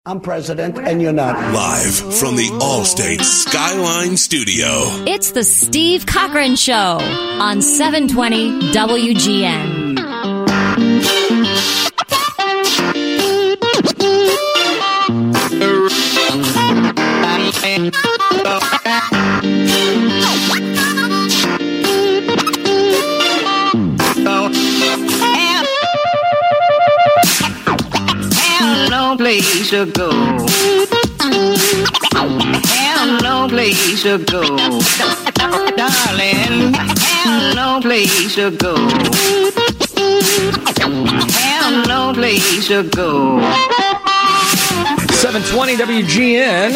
I'm president, and you're not. Live from the Allstate Skyline Studio. It's the Steve Cochran Show on 720 WGN. No place to go. Have no place to go. Darling, have no place to go. Have no place to go. 720 WGN.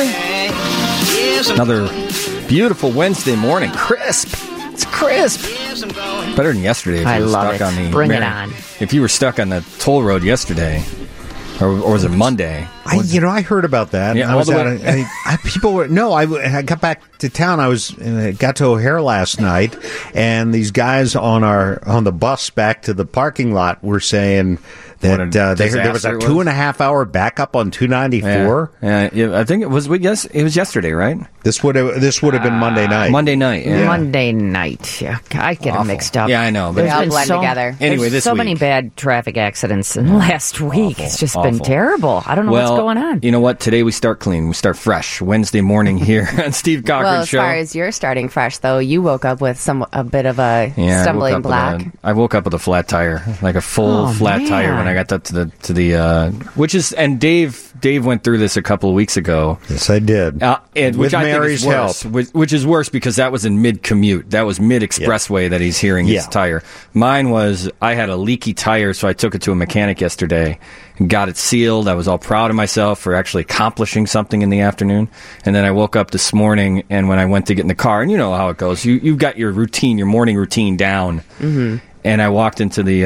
Another beautiful Wednesday morning. Crisp. It's crisp. Better than yesterday. If I you were love stuck it. on the Bring it on. If you were stuck on the toll road yesterday, or was it Monday? I heard about that. Yeah, I was all out. the way- People were I got back to town. I got to O'Hare last night, and these guys on the bus back to the parking lot were saying that they heard there was a 2.5 hour backup on 294. Yeah, I think it was yesterday, right? This would have been Monday night. Monday night. Yeah. Monday night. Yeah, I get them mixed up. Yeah, I know. But There's all been blend together. Anyway, there's this so week. many bad traffic accidents in the last week. It's just been Awful. terrible. I don't know what's going on. You know what? Today we start clean. We start fresh. Wednesday morning here on Steve Cochran Well, as Show. far as you're starting fresh, though, you woke up with a bit of a stumbling block. I woke up with a flat tire, like a full flat tire when I got up to the which is, and Dave went through this a couple of weeks ago. Yes, I did. And With which I Mary's think is worse, which is worse because that was in mid-commute. That was mid-expressway that he's hearing his tire. Mine was, I had a leaky tire, so I took it to a mechanic yesterday and got it sealed. I was all proud of myself for actually accomplishing something in the afternoon. And then I woke up this morning, and when I went to get in the car, and you know how it goes, you've got your routine, your morning routine down. Mm-hmm. And I walked into the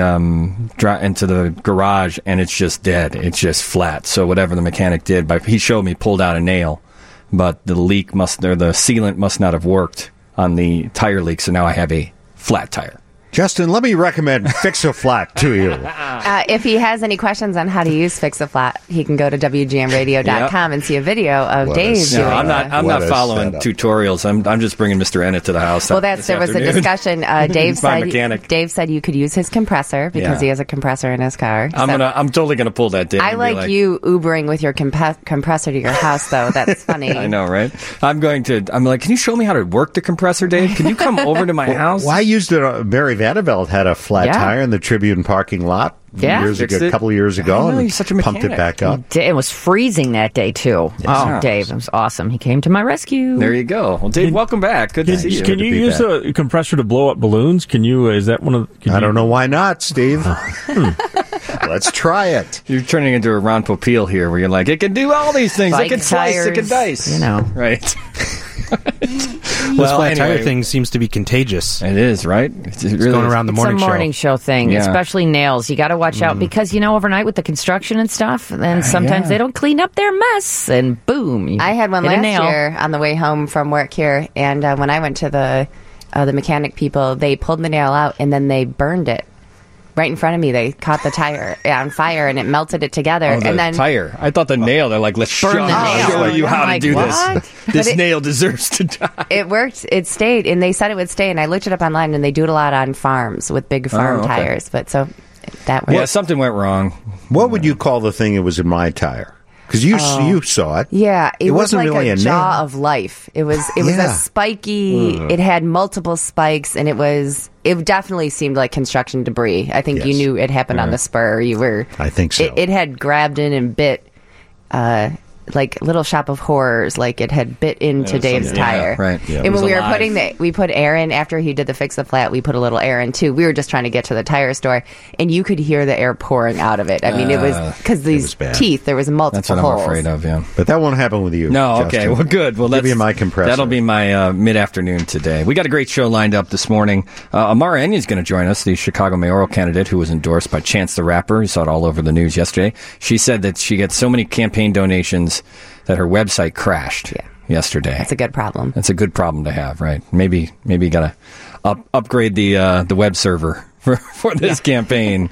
garage, and it's just dead. It's just flat. So whatever the mechanic did, he showed me, pulled out a nail, but the sealant must not have worked on the tire leak. So now I have a flat tire. Justin, let me recommend Fix-A-Flat to you. If he has any questions on how to use Fix-A-Flat, he can go to WGNradio.com and see a video of Dave doing I'm not following tutorials. I'm just bringing Mr. Ennett to the house. Well, there was a discussion. Dave said you could use his compressor because he has a compressor in his car. I'm totally gonna pull that, Dave. I like you Ubering with your compressor to your house, though. That's funny. I know, right? I'm like, can you show me how to work the compressor, Dave? Can you come over to my house? Well, I used it. Barry Vanderbilt had a flat tire in the Tribune parking lot a couple of years ago. I know, he's such a mechanic. Pumped it back up. It was freezing that day, too. Yes. Dave, it was awesome. He came to my rescue. There you go. Well, Dave, welcome back. Good to see you. Can you use a compressor to blow up balloons? Is that one of the... I don't know why not, Steve. Let's try it. You're turning into a Ron Popeil here, where you're like, it can do all these things. Bike it can slice, it can dice. You know. Right. This flat tire thing seems to be contagious. It is, right? It's really going around the morning show. It's a morning show thing, especially nails. You got to watch out because, overnight with the construction and stuff, then sometimes they don't clean up their mess, and boom. I had one last year on the way home from work here, and when I went to the mechanic people, they pulled the nail out, and then they burned it. Right in front of me, they caught the tire on fire, and it melted it together. And then tire. I thought the nail. They're like, let's show you how to do this. This nail deserves to die. It worked. It stayed, and they said it would stay. And I looked it up online, and they do it a lot on farms with big farm tires. But so that worked. Yeah, something went wrong. What would you call the thing that was in my tire? Because you saw it. Yeah, it was wasn't like really a jaw of life. It was a spiky. It had multiple spikes, and it definitely seemed like construction debris. I think you knew it happened on the spur. I think so. It had grabbed in and bit. Like Little Shop of Horrors, like it had bit into Dave's tire. Right. Yeah, and when we put air in after he did the Fix-A-Flat, we put a little air in too. We were just trying to get to the tire store, and you could hear the air pouring out of it. I mean, it was because these teeth. There was multiple That's what holes. I'm afraid of. Yeah, but that won't happen with you. No. Justin. Okay. Well, good. Well, give you my compressor. That'll be my mid-afternoon today. We got a great show lined up this morning. Amara Enion's going to join us, the Chicago mayoral candidate who was endorsed by Chance the Rapper. You saw it all over the news yesterday. She said that she gets so many campaign donations that her website crashed yesterday. That's a good problem. That's a good problem to have, right? Maybe you got to upgrade the web server for this campaign.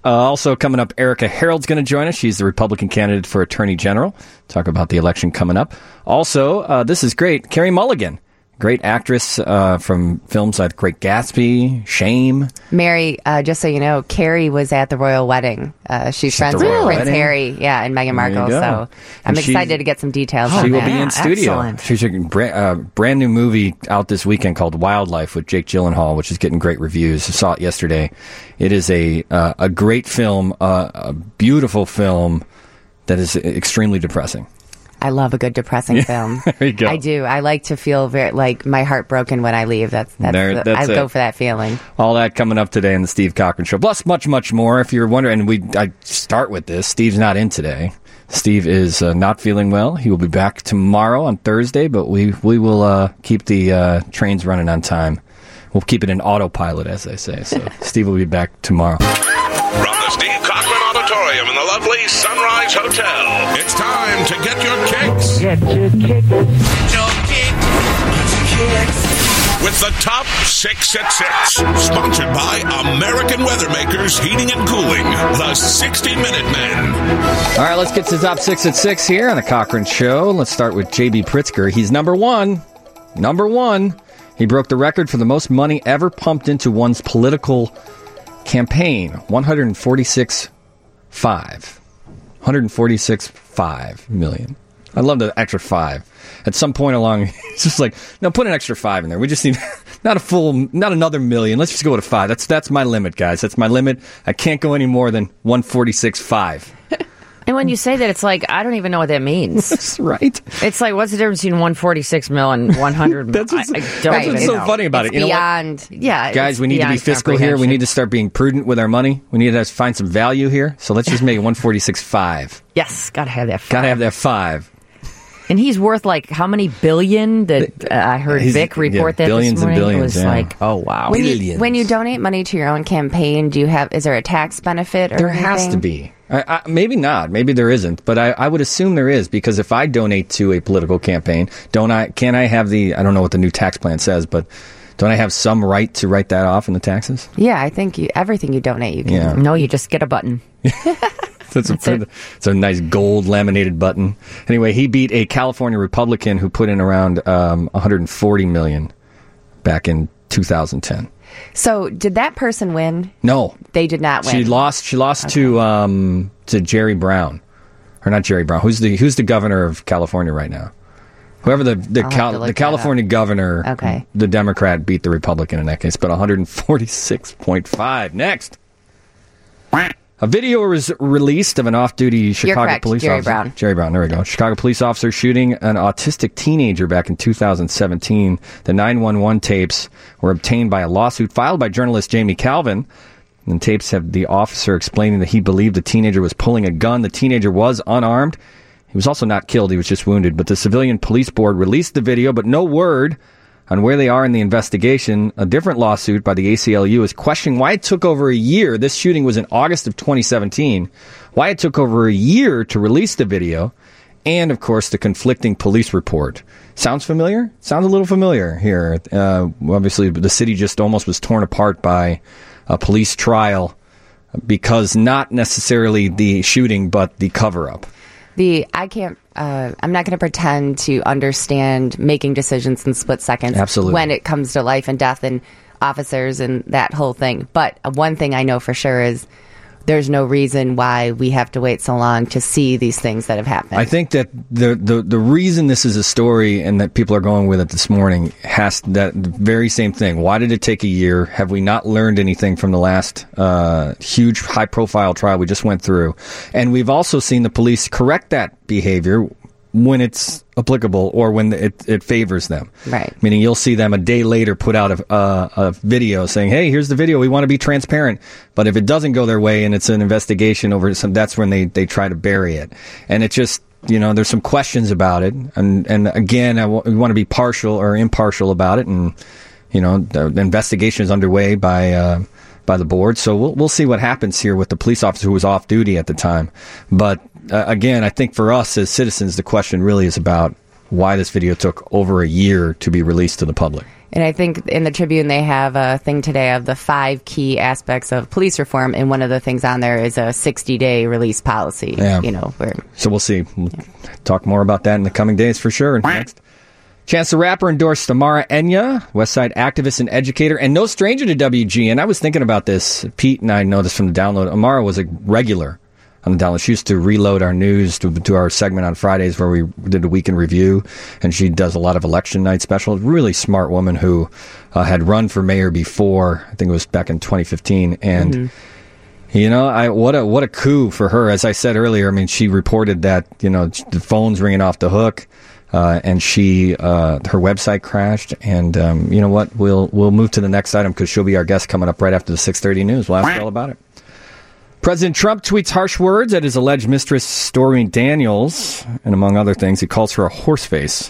Also coming up, Erica Harold's going to join us. She's the Republican candidate for Attorney General. Talk about the election coming up. Also, this is great. Carey Mulligan, great actress from films like Great Gatsby, Shame. Mary, just so you know, Carrie was at the royal wedding. She's friends with Prince Harry, and Meghan Markle. So I'm excited to get some details. She will that. be in studio. Excellent. She's a brand new movie out this weekend called Wildlife with Jake Gyllenhaal, which is getting great reviews. I saw it yesterday. It is a great film, a beautiful film that is extremely depressing. I love a good depressing film. There you go. I do. I like to feel my heart broken when I leave. I go for that feeling. All that coming up today in the Steve Cochran Show. Plus much, much more. If you're wondering, and I start with this, Steve's not in today. Steve is not feeling well. He will be back tomorrow on Thursday, but we will keep the trains running on time. We'll keep it in autopilot, as they say. So Steve will be back tomorrow. From the Steve Cochran Auditorium in the lovely Sunrise Hotel, it's time to get your kicks. Get your kicks. Get your kicks. With the Top 6 at 6. Sponsored by American Weathermakers Heating and Cooling. The 60-Minute Men. All right, let's get to the Top 6 at 6 here on the Cochran Show. Let's start with J.B. Pritzker. He's number one. Number one. He broke the record for the most money ever pumped into one's political campaign. 146.5 million. I love the extra 5. At some point along, it's just like, no, put an extra 5 in there. We just need not another million. Let's just go to 5. That's my limit, guys. That's my limit. I can't go any more than 146.5. And when you say that, it's like, I don't even know what that means. That's right. It's like, what's the difference between 146 mil and 100 mil? That's what's so funny about it. You beyond, know what? Yeah, guys, we need to be fiscal here. We need to start being prudent with our money. We need to find some value here. So let's just make it 146.5. Yes, gotta have that 5. Gotta have that 5. And he's worth like how many billion? That I heard Vic report that billions this morning. And billions, it was like, oh wow, when you donate money to your own campaign, is there a tax benefit? Or there anything? Has to be. Maybe not. Maybe there isn't. But I would assume there is, because if I donate to a political campaign, can I have I don't know what the new tax plan says, but don't I have some right to write that off in the taxes? Yeah, I think everything you donate, you can. Yeah. No, you just get a button. It's a nice gold laminated button. Anyway, he beat a California Republican who put in around $140 million back in 2010. So, did that person win? No, they did not win. She lost to Jerry Brown, or not Jerry Brown. Who's the governor of California right now? Whoever the California governor, the Democrat beat the Republican in that case, but 146.5. Next. A video was released of an off-duty Chicago police officer. Jerry Brown, there we go. Chicago police officer shooting an autistic teenager back in 2017. The 911 tapes were obtained by a lawsuit filed by journalist Jamie Calvin. And tapes have the officer explaining that he believed the teenager was pulling a gun. The teenager was unarmed. He was also not killed. He was just wounded. But the Civilian Police Board released the video, but no word on where they are in the investigation. A different lawsuit by the ACLU is questioning why it took over a year. This shooting was in August of 2017. Why it took over a year to release the video, and, of course, the conflicting police report. Sounds familiar? Sounds a little familiar here. Obviously, the city just almost was torn apart by a police trial because not necessarily the shooting, but the cover-up. I'm not going to pretend to understand making decisions in split seconds. Absolutely. When it comes to life and death and officers and that whole thing. But one thing I know for sure is there's no reason why we have to wait so long to see these things that have happened. I think that the reason this is a story and that people are going with it this morning has that very same thing. Why did it take a year? Have we not learned anything from the last huge high-profile trial we just went through? And we've also seen the police correct that behavior when it's applicable or when it favors them. Right. Meaning you'll see them a day later put out a video saying, hey, here's the video. We want to be transparent. But if it doesn't go their way and it's an investigation over some, that's when they try to bury it. And it just, there's some questions about it. And again, we want to be partial or impartial about it. And, the investigation is underway by the board. So we'll see what happens here with the police officer who was off duty at the time. But again, I think for us as citizens, the question really is about why this video took over a year to be released to the public. And I think in the Tribune they have a thing today of the 5 key aspects of police reform, and one of the things on there is a 60-day release policy. Yeah. So we'll see. We'll talk more about that in the coming days for sure. Next, Chance the Rapper endorsed Amara Enya, Westside activist and educator, and no stranger to WGN. I was thinking about this. Pete and I know this from the download. Amara was a regular on the download. She used to reload our news to our segment on Fridays where we did a week in review, and she does a lot of election night specials. Really smart woman who had run for mayor before. I think it was back in 2015, and what a coup for her. As I said earlier, I mean, she reported that the phone's ringing off the hook, and her website crashed. And you know what? We'll move to the next item because she'll be our guest coming up right after the 6:30 news. We'll ask her all about it. President Trump tweets harsh words at his alleged mistress, Stormy Daniels, and among other things, he calls her a horseface.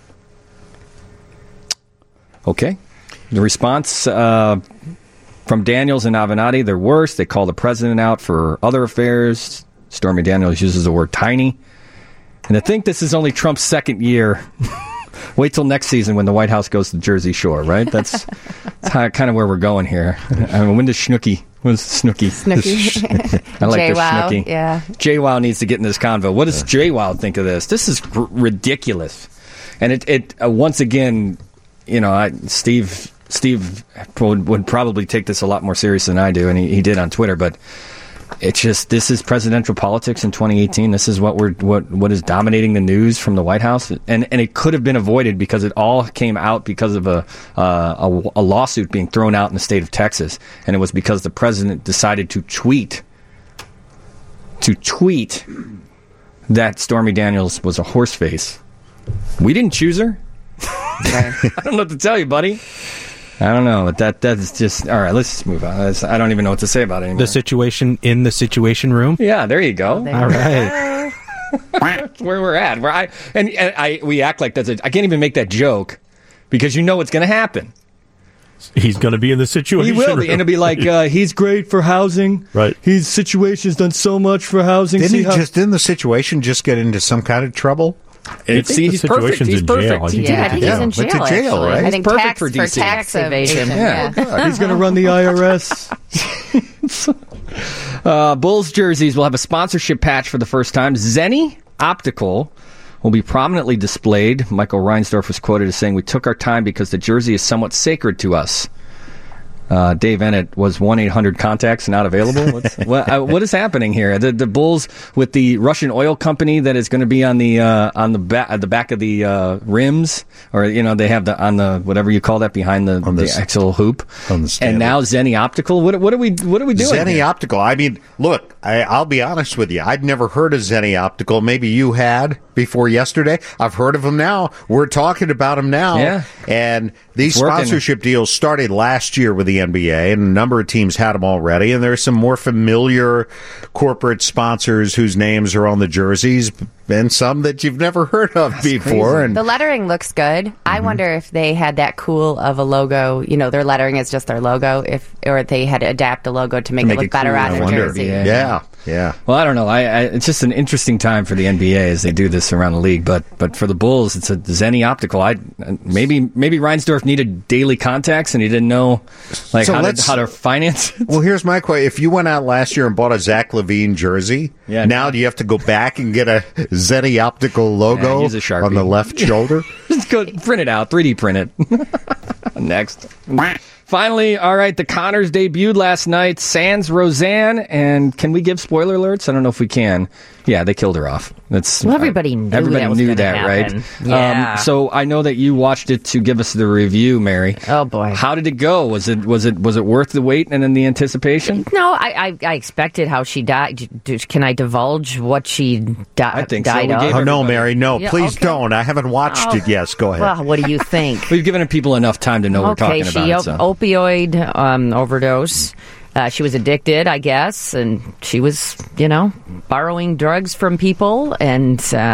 Okay. The response from Daniels and Avenatti, they're worse. They call the president out for other affairs. Stormy Daniels uses the word tiny. And to think this is only Trump's second year, wait till next season when the White House goes to Jersey Shore, right? That's kind of where we're going here. I mean, when does Snooki... What's Snooki? I like the Snooki. Yeah. JWoww needs to get in this convo. What does JWoww think of this? This is ridiculous. And it once again, Steve would probably take this a lot more serious than I do, and he did on Twitter. But it's just, this is presidential politics in 2018. This is what is dominating the news from the White House, and it could have been avoided because it all came out because of a lawsuit being thrown out in the state of Texas, and it was because the president decided to tweet that Stormy Daniels was a horseface. We didn't choose her. I don't know what to tell you, buddy. I don't know, but that's just... All right, let's just move on. I don't even know what to say about it anymore. The situation in the Situation Room? Yeah, there you go. All right. That's where we're at. We act like that's I can't even make that joke because you know what's going to happen. He's going to be in the Situation Room. He will be, and it'll be like, he's great for housing. Right. His Situation's done so much for housing. Didn't the Situation just get into some kind of trouble? He's perfect. He's perfect. I think he's in jail. Went to jail, right? I think perfect for tax evasion. Yeah. He's going to run the IRS. Bulls jerseys will have a sponsorship patch for the first time. Zenni Optical will be prominently displayed. Michael Reinsdorf was quoted as saying, "We took our time because the jersey is somewhat sacred to us." Dave Ennett, was 1-800-CONTACTS not available? What is happening here? The Bulls with the Russian oil company that is going to be on the back of the rims, or they have on the whatever you call that behind the actual hoop. And now Zenni Optical. What are we doing? Zenni here? Optical. I mean, look, I'll be honest with you. I'd never heard of Zenni Optical. Maybe you had before yesterday. I've heard of them now. We're talking about them now. Yeah. And these sponsorship deals started last year with the NBA, and a number of teams had them already. And there's some more familiar corporate sponsors whose names are on the jerseys, and some that you've never heard of before. Crazy. And the lettering looks good. Mm-hmm. I wonder if they had that cool of a logo. Their lettering is just their logo, or if they had to adapt a logo to make it look better on their jersey. Yeah. Well, I don't know. It's just an interesting time for the NBA as they do this around the league. But for the Bulls, it's a Zenni Optical. Maybe Reinsdorf needed daily contacts and he didn't know how to finance it. Well, here's my question: if you went out last year and bought a Zach LaVine jersey, now do you have to go back and get a Zenni Optical logo on the left shoulder? Just go print it out, 3D print it. Next. Finally, all right, the Connors debuted last night, sans Roseanne, and can we give spoiler alerts? I don't know if we can. Yeah, they killed her off. Everybody knew that, right? Yeah. So I know that you watched it to give us the review, Mary. Oh boy, how did it go? Was it worth the wait and then the anticipation? No, I expected how she died. Can I divulge what she I think died of? Oh no, Mary, no, please don't. I haven't watched it. Yes, go ahead. Well, what do you think? We've given people enough time to know we're talking about it. Opioid overdose. She was addicted, I guess, and she was, borrowing drugs from people. And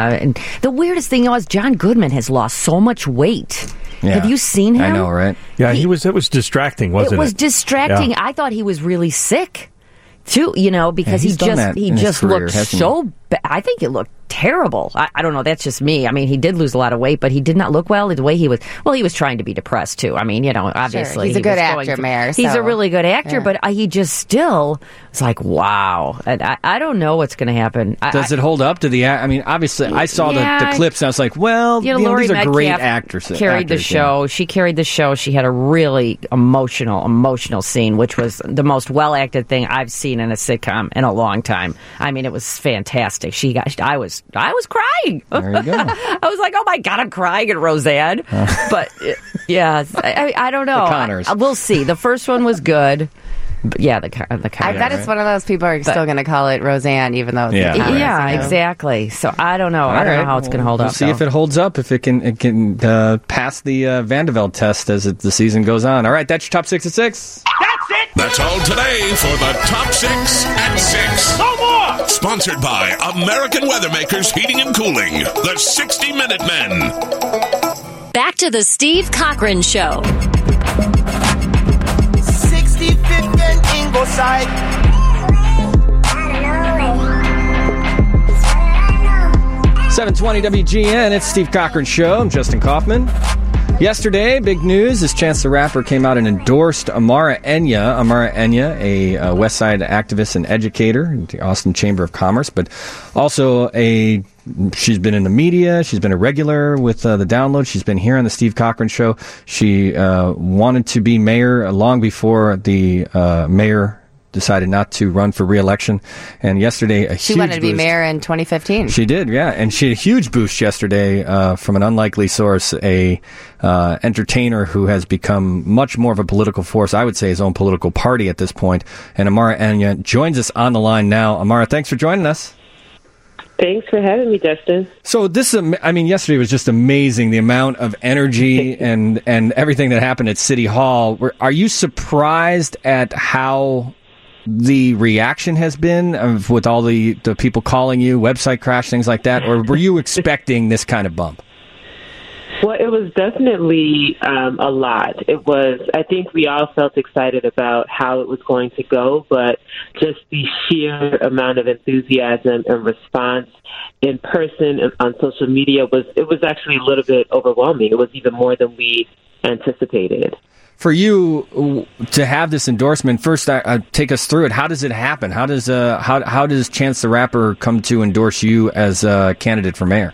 the weirdest thing was John Goodman has lost so much weight. Yeah. Have you seen him? I know, right? Yeah, it was distracting, wasn't it? It was distracting. Yeah. I thought he was really sick, too, because he just looked so bad. I think it looked terrible. I don't know. That's just me. I mean, he did lose a lot of weight, but he did not look well. The way he was was trying to be depressed too. I mean, obviously sure. He's a good actor, Mayor. He's a really good actor, but he just still. It's like, wow. And I don't know what's going to happen. Does it hold up to the? I mean, obviously, I saw the clips. And I was like, well, Lori these are Metcalf great actors. Carried the show. Yeah. She carried the show. She had a really emotional scene, which was the most well acted thing I've seen in a sitcom in a long time. I mean, it was fantastic. I was crying. There you go. I was like, oh my God, I'm crying at Roseanne. But yeah, I don't know. The Connors. We'll see. The first one was good. But yeah, the Connors. I bet it's one of those people are still going to call it Roseanne, even though it's the Connors, exactly. So I don't know. I don't know how it's going to hold up. We'll see if it holds up, if it can pass the Vandeveld test as the season goes on. All right, that's your Top 6 at 6. That's it. That's all today for the Top 6 at 6. No more. Sponsored by American Weathermakers Heating and Cooling, the 60-Minute Men. Back to the Steve Cochran Show. 65th and Ingleside. 720 WGN, it's Steve Cochran Show. I'm Justin Kaufman. Yesterday, big news, is Chance the Rapper came out and endorsed Amara Enya. Amara Enya, a West Side activist and educator in the Austin Chamber of Commerce, but also she's been in the media. She's been a regular with the Download. She's been here on the Steve Cochran Show. She wanted to be mayor long before the mayor decided not to run for re-election. And yesterday, she wanted to be mayor in 2015. She did, yeah. And she had a huge boost yesterday from an unlikely source, a entertainer who has become much more of a political force, I would say his own political party at this point. And Amara Enya joins us on the line now. Amara, thanks for joining us. Thanks for having me, Justin. So yesterday was just amazing, the amount of energy and everything that happened at City Hall. Are you surprised at how the reaction has been with all the people calling you, website crash, things like that? Or were you expecting this kind of bump? Well, it was definitely a lot. I think we all felt excited about how it was going to go, but just the sheer amount of enthusiasm and response in person and on social media was actually a little bit overwhelming. It was even more than we anticipated. For you to have this endorsement, first take us through it. How does it happen? How does Chance the Rapper come to endorse you as a candidate for mayor?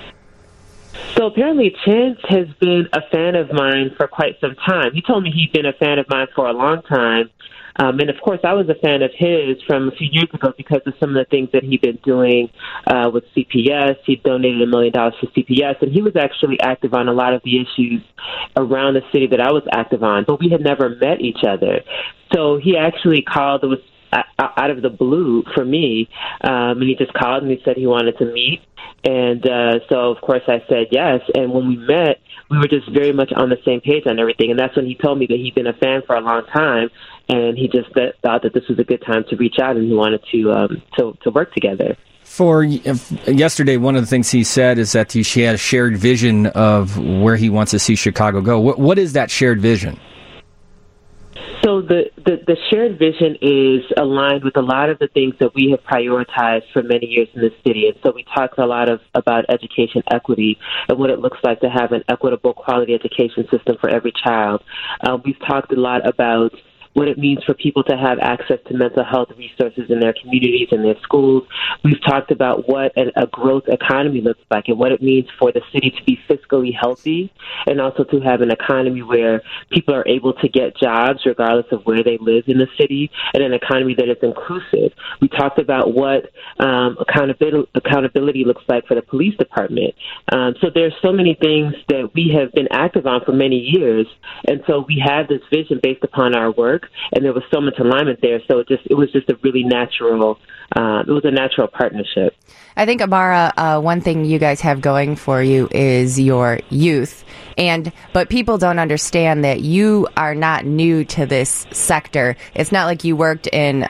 So apparently Chance has been a fan of mine for quite some time. He told me he'd been a fan of mine for a long time. And, of course, I was a fan of his from a few years ago because of some of the things that he'd been doing with CPS. He donated $1 million for CPS, and he was actually active on a lot of the issues around the city that I was active on, but we had never met each other. So he actually called. It was out of the blue for me, and he just called and he said he wanted to meet. And so, of course, I said yes. And when we met, we were just very much on the same page on everything. And that's when he told me that he'd been a fan for a long time, and he just thought that this was a good time to reach out, and he wanted to work together. For yesterday, one of the things he said is that she had a shared vision of where he wants to see Chicago go. What is that shared vision? So the shared vision is aligned with a lot of the things that we have prioritized for many years in this city. And so we talked a lot about education equity and what it looks like to have an equitable quality education system for every child. We've talked a lot about what it means for people to have access to mental health resources in their communities and their schools. We've talked about what a growth economy looks like and what it means for the city to be fiscally healthy and also to have an economy where people are able to get jobs regardless of where they live in the city, and an economy that is inclusive. We talked about what accountability looks like for the police department. So there's so many things that we have been active on for many years, and so we have this vision based upon our work. And there was so much alignment there, so it was just a really natural. It was a natural partnership. I think, Amara, one thing you guys have going for you is your youth. But people don't understand that you are not new to this sector. It's not like you worked in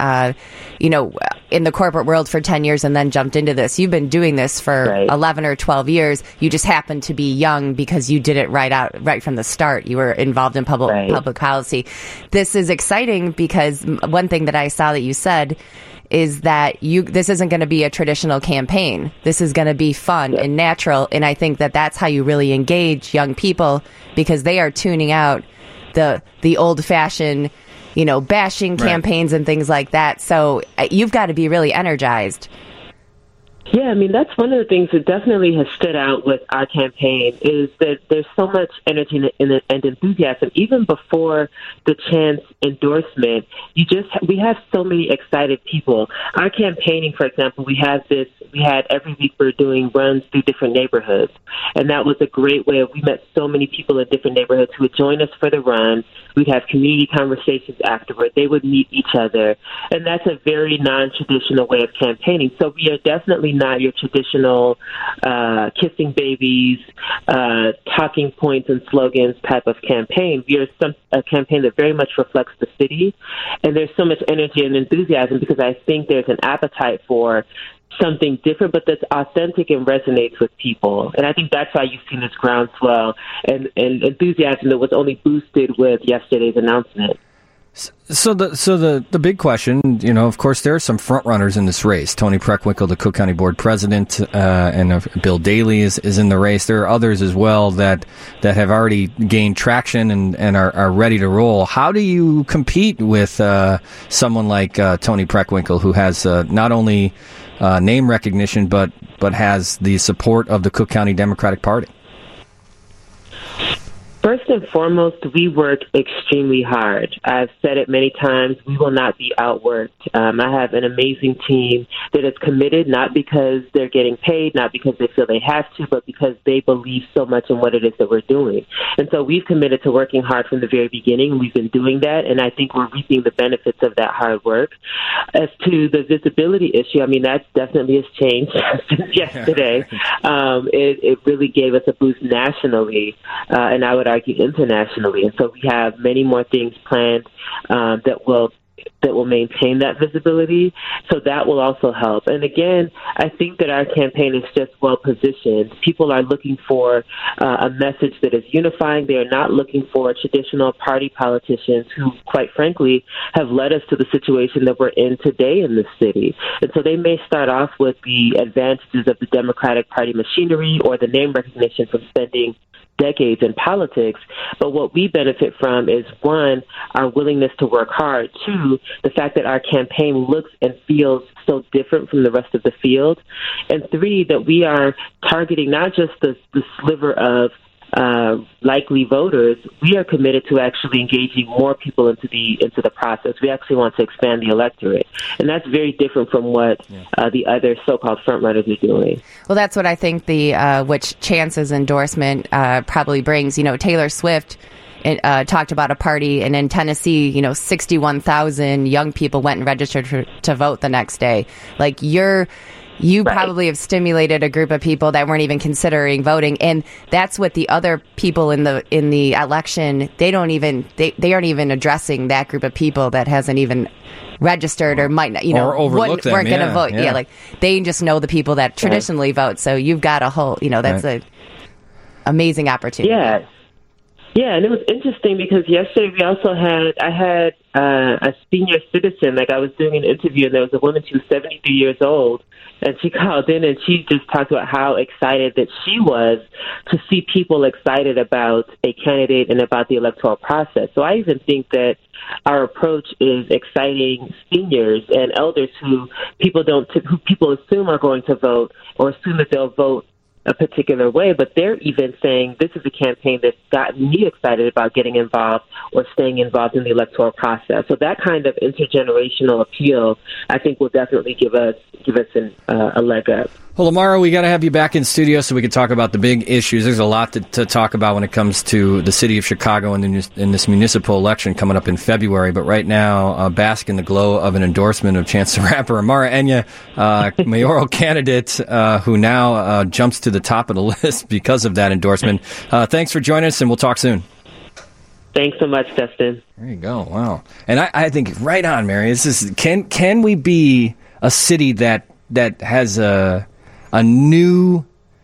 the corporate world for 10 years and then jumped into this. You've been doing this for 11 or 12 years. You just happen to be young because you did it right from the start. You were involved in public policy. This is exciting because one thing that I saw that you said is that this isn't going to be a traditional campaign. This is going to be fun and natural, and I think that that's how you really engage young people, because they are tuning out the old-fashioned, bashing campaigns and things like that. So you've got to be really energized. Yeah, I mean, that's one of the things that definitely has stood out with our campaign is that there's so much energy and enthusiasm. Even before the chance endorsement, we have so many excited people. Our campaigning, for example, we had every week we're doing runs through different neighborhoods. And that was a great way. We met so many people in different neighborhoods who would join us for the run. We'd have community conversations afterward. They would meet each other. And that's a very non-traditional way of campaigning. So we are definitely not your traditional kissing babies, talking points and slogans type of campaign. We are a campaign that very much reflects the city, and there's so much energy and enthusiasm because I think there's an appetite for something different, but that's authentic and resonates with people. And I think that's why you've seen this groundswell and enthusiasm that was only boosted with yesterday's announcement. So the big question, of course, there are some front runners in this race. Toni Preckwinkle, the Cook County Board President, and Bill Daley is in the race. There are others as well that have already gained traction and are ready to roll. How do you compete with someone like Toni Preckwinkle, who has not only name recognition but has the support of the Cook County Democratic Party? First and foremost, we work extremely hard. I've said it many times, we will not be outworked. I have an amazing team that is committed, not because they're getting paid, not because they feel they have to, but because they believe so much in what it is that we're doing. And so we've committed to working hard from the very beginning, and we've been doing that, and I think we're reaping the benefits of that hard work. As to the visibility issue, I mean, that definitely has changed since yesterday. It really gave us a boost nationally, and I would argue internationally. And so we have many more things planned that will maintain that visibility. So that will also help. And again, I think that our campaign is just well positioned. People are looking for a message that is unifying. They are not looking for traditional party politicians who, quite frankly, have led us to the situation that we're in today in this city. And so they may start off with the advantages of the Democratic Party machinery or the name recognition from spending decades in politics, but what we benefit from is, one, our willingness to work hard, two, the fact that our campaign looks and feels so different from the rest of the field, and three, that we are targeting not just the sliver of likely voters. We are committed to actually engaging more people into the process. We actually want to expand the electorate, and that's very different from what the other so-called frontrunners are doing. Well, that's what I think which Chance's endorsement probably brings. Taylor Swift talked about a party, and in Tennessee, 61,000 young people went and registered to vote the next day. Like you probably have stimulated a group of people that weren't even considering voting, and that's what the other people in the election, they aren't even addressing that group of people that hasn't even registered or might not, weren't going to vote. Yeah, like they just know the people that traditionally vote. So you've got a whole, that's an amazing opportunity. Yeah, and it was interesting because yesterday I had a senior citizen, like I was doing an interview, and there was a woman, she was 73 years old, and she called in and she just talked about how excited that she was to see people excited about a candidate and about the electoral process. So I even think that our approach is exciting seniors and elders who people assume are going to vote or assume that they'll vote a particular way, but they're even saying this is a campaign that's gotten me excited about getting involved or staying involved in the electoral process. So that kind of intergenerational appeal, I think, will definitely give us a leg up. Well, Lamara, we got to have you back in studio so we can talk about the big issues. There's a lot to talk about when it comes to the city of Chicago and in this municipal election coming up in February. But right now, bask in the glow of an endorsement of Chance the Rapper. Amara Enya, mayoral candidate who now jumps to the top of the list because of that endorsement. Thanks for joining us, and we'll talk soon. Thanks so much, Dustin. There you go. Wow. And I think right on, Mary. This is can we be a city that has a new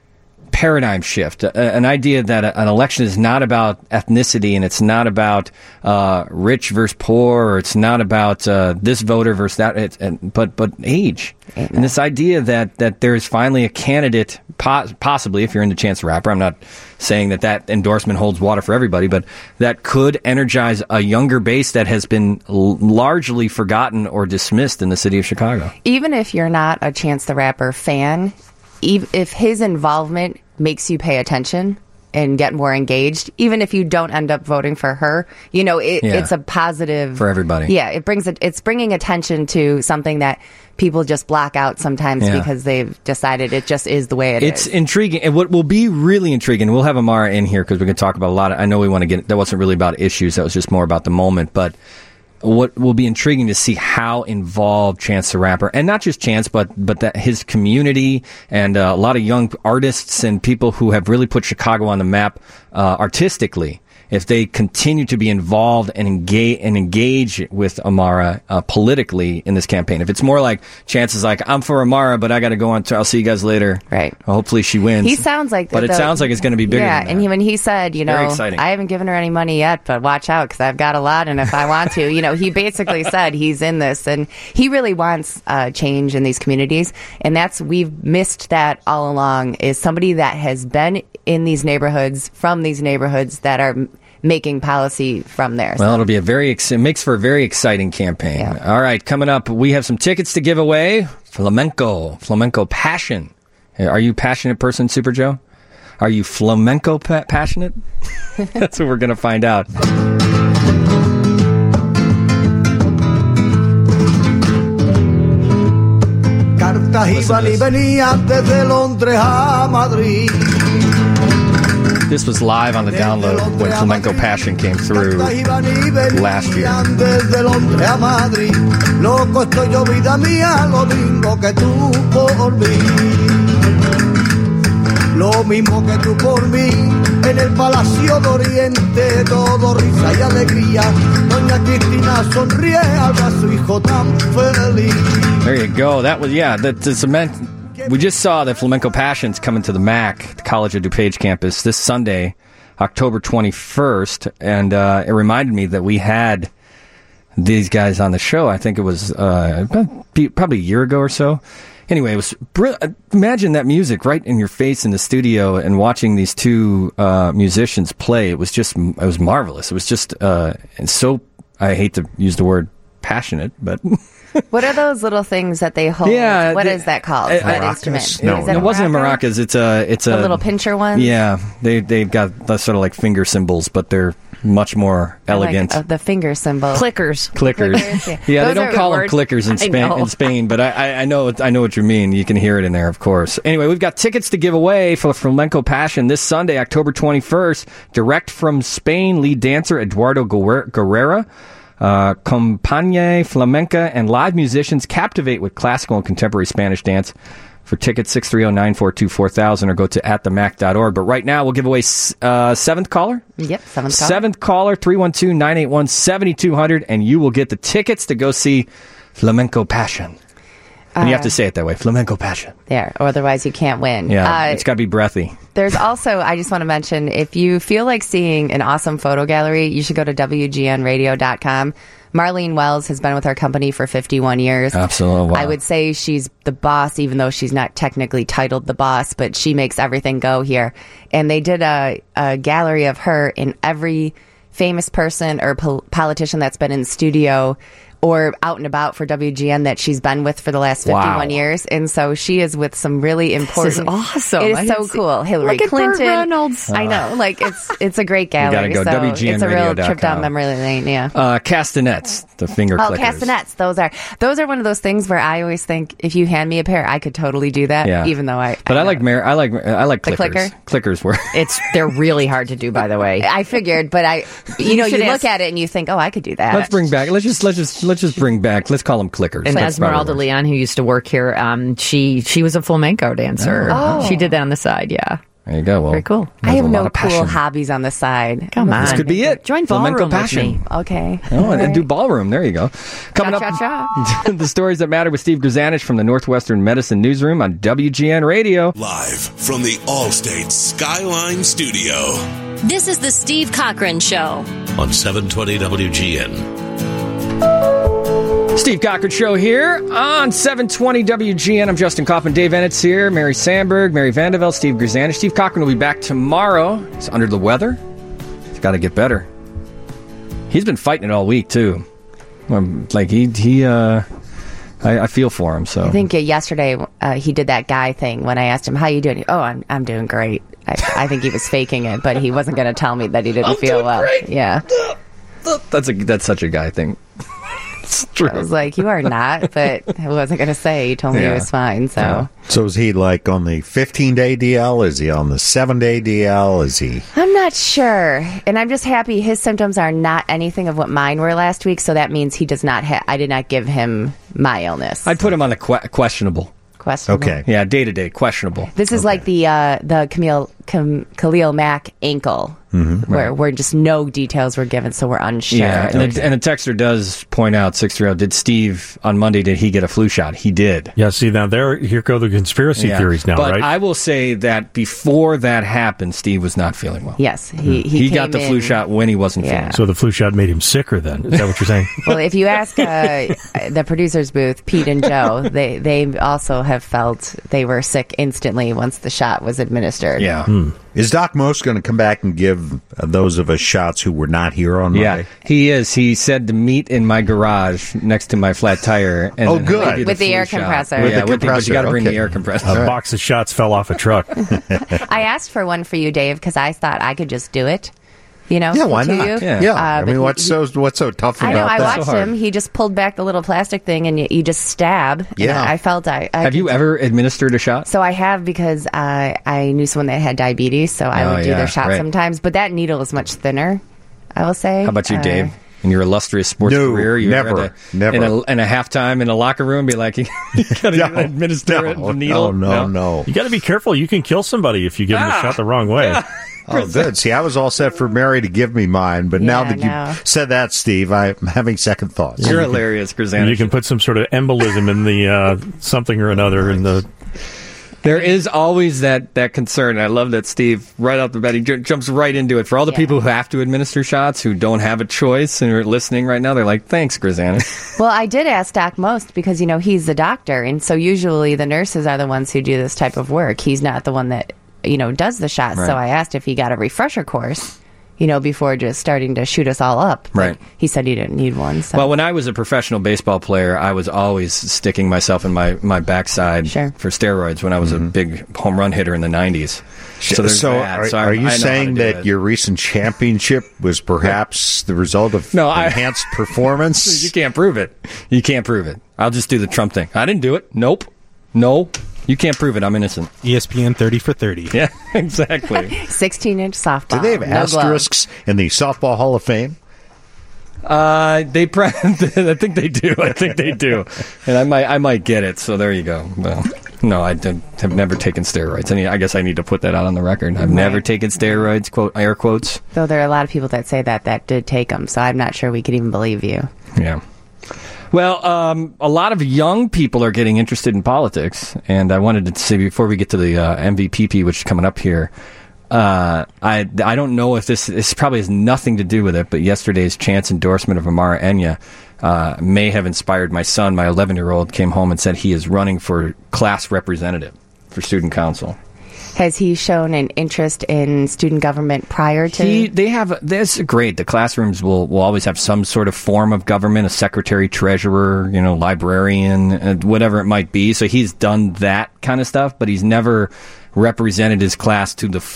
paradigm shift, an idea that an election is not about ethnicity and it's not about rich versus poor, or it's not about this voter versus that, but age. Amen. And this idea that there is finally a candidate, possibly if you're into Chance the Rapper. I'm not saying that endorsement holds water for everybody, but that could energize a younger base that has been largely forgotten or dismissed in the city of Chicago. Even if you're not a Chance the Rapper fan, if his involvement makes you pay attention and get more engaged, even if you don't end up voting for her, it's a positive for everybody. Yeah, it's bringing attention to something that people just block out sometimes because they've decided it just is the way it is. It's intriguing. And what will be really intriguing, we'll have Amara in here because we can talk about a lot I know we want to get, that wasn't really about issues, that was just more about the moment, but what will be intriguing to see how involved Chance the Rapper, and not just Chance, but that his community and a lot of young artists and people who have really put Chicago on the map artistically, if they continue to be involved and engage with Amara politically in this campaign. If it's more like Chance is like, I'm for Amara, but I got to go on. I'll see you guys later. Right. Hopefully she wins. He sounds like, but it sounds like it's going to be bigger. Yeah, than that. And when he said, I haven't given her any money yet, but watch out because I've got a lot, and if I want to, he basically said he's in this, and he really wants change in these communities, and we've missed that all along. Is somebody that has been in these neighborhoods, from these neighborhoods that are making policy from there. Well, it'll be it makes for a very exciting campaign. Yeah. All right, coming up, we have some tickets to give away. Flamenco Passion. Are you a passionate person, Super Joe? Are you flamenco passionate? That's what we're going to find out. Cartas iban y venían desde Londres a Madrid. This was live on the download when Flamenco Passion came through last year. Loco estoy yo, vida mía, lo mismo que tú por mí. Lo mismo que tú por mí. En el Palacio de Oriente, todo risa y alegría. Doña Cristina sonríe al ver a su hijo tan feliz. There you go. That was, the cement. We just saw that Flamenco Passion's coming to the MAC, the College of DuPage campus, this Sunday, October 21st, and it reminded me that we had these guys on the show. I think it was probably a year ago or so. Anyway, it was imagine that music right in your face in the studio and watching these two musicians play. It was marvelous. It was just and so, I hate to use the word passionate, but... What are those little things that they hold? Yeah, what is that called? That instrument? No, it wasn't a maracas. It's a little pincher one. Yeah, they've got the sort of like finger cymbals, but they're much more elegant. Like, the finger cymbal. Clickers. Yeah, they don't call them clickers in Spain, but I know what you mean. You can hear it in there, of course. Anyway, we've got tickets to give away for Flamenco Passion this Sunday, October 21st. Direct from Spain, lead dancer Eduardo Guerrera. Compañía Flamenca and live musicians captivate with classical and contemporary Spanish dance. For tickets, 630-942-4000 or go to atthemac.org. But right now, we'll give away seventh caller. Yep, seventh caller. Seventh caller, 312-981-7200, and you will get the tickets to go see Flamenco Passion. And you have to say it that way, Flamenco Passion. Yeah, or otherwise you can't win. Yeah, it's got to be breathy. There's also, I just want to mention, if you feel like seeing an awesome photo gallery, you should go to WGNradio.com. Marlene Wells has been with our company for 51 years. Absolutely. Wow. I would say she's the boss, even though she's not technically titled the boss, but she makes everything go here. And they did a gallery of her in every famous person or politician that's been in the studio or out and about for WGN that she's been with for the last 51 years. And so she is with some really important... This is awesome. It is so cool. Hillary Clinton. Burt Reynolds. I know. Like, it's a great gallery. You gotta go, so it's a real trip down memory lane, yeah. Castanets, the finger clickers. Castanets. Those are one of those things where I always think, if you hand me a pair, I could totally do that, even though I like clickers. The clicker? Clickers were... They're really hard to do, by the way. I figured, but you look at it and you think, I could do that. Let's bring back... Let's just bring back... Let's call them clickers. And Esmeralda Leon, who used to work here, she was a flamenco dancer. Oh. She did that on the side, yeah. There you go. Well, very cool. I have no cool passion. hobbies on the side. Come on. This could be it. Join Flamenco ballroom with passion. me. Okay. Oh, and do ballroom. There you go. Coming up, Cha-cha-cha. the stories that matter with Steve Grzanich from the Northwestern Medicine Newsroom on WGN Radio. Live from the Allstate Skyline Studio This is the Steve Cochran Show. on 720 WGN. Steve Cochran Show here on 720 WGN. I'm Justin Kaufman. Dave Ennet's here. Mary Sandberg, Mary Vandeveld, Steve Grzanich. Steve Cochran will be back tomorrow. He's under the weather. He's got to get better. He's been fighting it all week, too. I feel for him. So I think yesterday he did that guy thing when I asked him, how you doing? Oh, I'm doing great. I think he was faking it, but he wasn't going to tell me that he didn't feel well. Great. Yeah. That's such a guy thing. It's true. I was like, you are not, but I wasn't going to say. He told me he was fine, so. Yeah. So is he like on the 15-day DL? Is he on the 7-day DL? Is he? I'm not sure. And I'm just happy his symptoms are not anything of what mine were last week, so that means he does not I did not give him my illness. I'd put him on the questionable. Questionable. Okay. Yeah, day-to-day, questionable. This is like the Khalil Mack ankle, where we're just no details were given, so we're unsure. Yeah, and the texter does point out, 630, did Steve, on Monday, did he get a flu shot? He did. Yeah, see, now here go the conspiracy theories now, but right? I will say that before that happened, Steve was not feeling well. Yes, he got the flu shot when he wasn't feeling well. So the flu shot made him sicker then? Is that what you're saying? Well, if you ask the producers booth, Pete and Joe, they also have felt they were sick instantly once the shot was administered. Yeah. Is Doc Most going to come back and give those of us shots who were not here on Monday? Yeah, he is. He said to meet in my garage next to my flat tire. And Oh, good. With the air compressor. But you got to bring Okay. the air compressor. A box of shots fell off a truck. I asked for one for you, Dave, because I thought I could just do it. You know, Yeah, why to not? you. Yeah. I mean, but what's so tough I about know. I that? watched him. He just pulled back the little plastic thing, and you just stab. Yeah. And I felt I Have you ever administered a shot? So I have, because I knew someone that had diabetes, so I would do their shot sometimes. But that needle is much thinner, I will say. How about you, Dave? In your illustrious sports career, you never. In a halftime in a locker room, be like, you got to administer a needle. No. You got to be careful. You can kill somebody if you give them the shot the wrong way. Oh, good. See, I was all set for Mary to give me mine, but now that you said that, Steve, I'm having second thoughts. You're hilarious, Grzanich. You can put some sort of embolism in the something or another in the. There is always that concern. I love that Steve, right off the bat, he jumps right into it. For all the people who have to administer shots, who don't have a choice and are listening right now, they're like, thanks, Grzanich. Well, I did ask Doc Most because, he's the doctor, and so usually the nurses are the ones who do this type of work. He's not the one that, does the shots. Right. So I asked if he got a refresher course, before just starting to shoot us all up. Right. But he said he didn't need one. So. Well, when I was a professional baseball player, I was always sticking myself in my backside for steroids when I was a big home run hitter in the 90s. So are you saying that your recent championship was perhaps the result of enhanced performance? You can't prove it. I'll just do the Trump thing. I didn't do it. Nope. No. You can't prove it. I'm innocent. ESPN 30 for 30. Yeah, exactly. 16-inch softball. Do they have asterisks in the Softball Hall of Fame? I think they do. And I might get it. So there you go. Well, no, I have never taken steroids. I guess I need to put that out on the record. I've never taken steroids. Quote, air quotes. Though there are a lot of people that say that did take them. So I'm not sure we could even believe you. Yeah. Well, a lot of young people are getting interested in politics, and I wanted to say before we get to the MVPP, which is coming up here, I don't know if this probably has nothing to do with it, but yesterday's chance endorsement of Amara Enya may have inspired my son. My 11-year-old came home and said he is running for class representative for student council. Has he shown an interest in student government prior to? That's great. The classrooms will always have some sort of form of government, a secretary, treasurer, librarian, whatever it might be. So he's done that kind of stuff, but he's never represented his class to the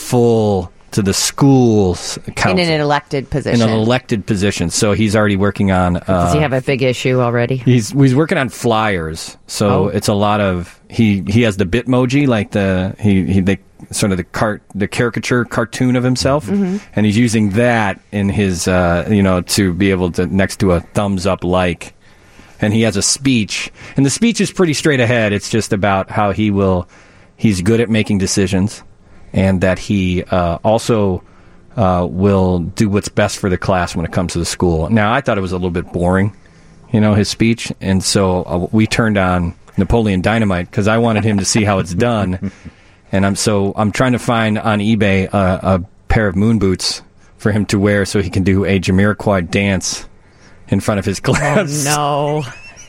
school's council. In an elected position. So he's already working on... Does he have a big issue already? He's working on flyers. So it's a lot of... He has the Bitmoji, like the caricature cartoon of himself, and he's using that in his to be able to next to a thumbs up like, and he has a speech, and the speech is pretty straight ahead. It's just about how he's good at making decisions, and that he also will do what's best for the class when it comes to the school. Now, I thought it was a little bit boring, his speech, and so we turned on Napoleon Dynamite because I wanted him to see how it's done, and I'm trying to find on eBay a pair of moon boots for him to wear so he can do a Jamiroquai dance in front of his class. Oh,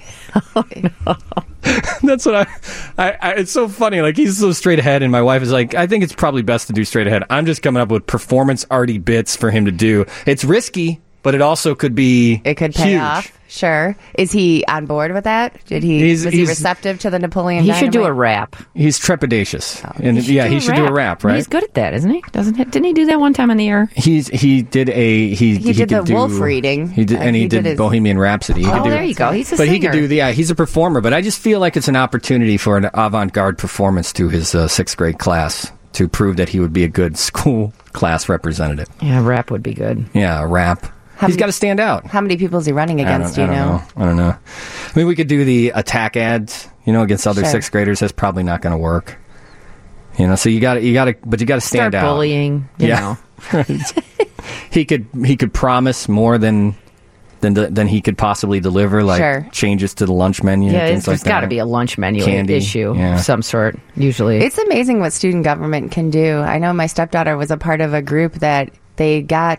no. That's what I it's so funny. Like, he's so straight ahead, and my wife is like, I think it's probably best to do straight ahead. I'm just coming up with performance arty bits for him to do. It's risky, but it also could be It could pay huge. off. Sure. Is he on board with that? Was he receptive to the Napoleon He Dynamite? should do a rap. He's trepidatious. He should do a rap, right? He's good at that, isn't he? Didn't he do that one time on the air? He did the wolf reading. He did his Bohemian Rhapsody. There you go. He's a singer. He could do he's a performer, but I just feel like it's an opportunity for an avant-garde performance to his 6th grade class to prove that he would be a good school class representative. Yeah, rap would be good. Yeah, a rap. He's got to stand out. How many people is he running against? I don't know. I mean, we could do the attack ads, against other 6th graders. That's probably not going to work. So you got to stand out. Start bullying. You know. He could promise more than he could possibly deliver, like changes to the lunch menu. Yeah, things there's got to be a lunch menu issue of some sort. Usually, it's amazing what student government can do. I know my stepdaughter was a part of a group that they got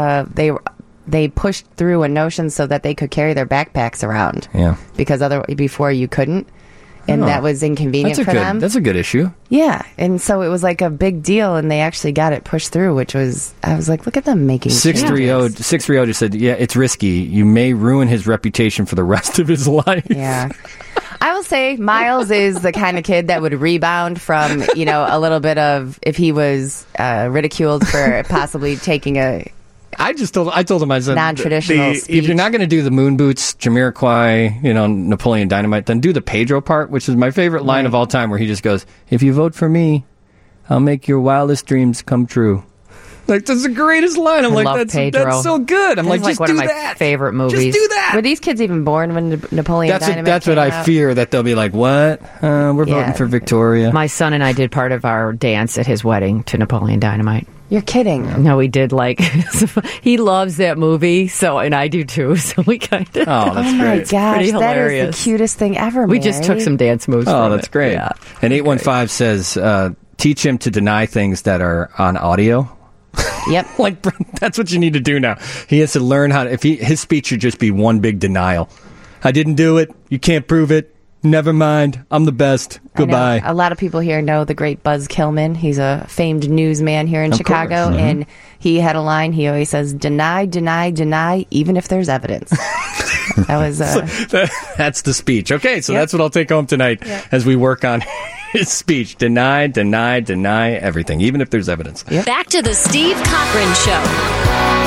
they pushed through a notion so that they could carry their backpacks around. Yeah. Because before you couldn't. And that was inconvenient for them. That's a good issue. Yeah. And so it was like a big deal, and they actually got it pushed through, which was, I was like, look at them making 630 just said, yeah, it's risky. You may ruin his reputation for the rest of his life. Yeah. I will say Miles is the kind of kid that would rebound from, a little bit of, if he was ridiculed for possibly taking I told him, I said, non-traditional if you're not going to do the moon boots, Jamiroquai, Napoleon Dynamite, then do the Pedro part, which is my favorite line of all time, where he just goes, if you vote for me, I'll make your wildest dreams come true. Like, that's the greatest line. I'm like, that's so good. I'm like, just one do of my that. favorite movies. Just do that. Were these kids even born when Napoleon Dynamite That's what I fear, that they'll be like, what? We're voting for Victoria. My son and I did part of our dance at his wedding to Napoleon Dynamite. You're kidding. No, we did, he loves that movie, and I do too, so we kind of... Oh, that's great. My gosh, that is the cutest thing ever, We just took some dance moves from that's great. Yeah. And 815 says, teach him to deny things that are on audio. Yep. That's what you need to do now. He has to learn how to... his speech should just be one big denial. I didn't do it. You can't prove it. Never mind. I'm the best. Goodbye. A lot of people here know the great Buzz Killman. He's a famed newsman here in Chicago, Mm-hmm. and he had a line. He always says, deny, deny, deny, even if there's evidence. That was... that's the speech. Okay, so that's what I'll take home tonight as we work on his speech. Deny, deny, deny everything, even if there's evidence. Yep. Back to the Steve Cochran Show.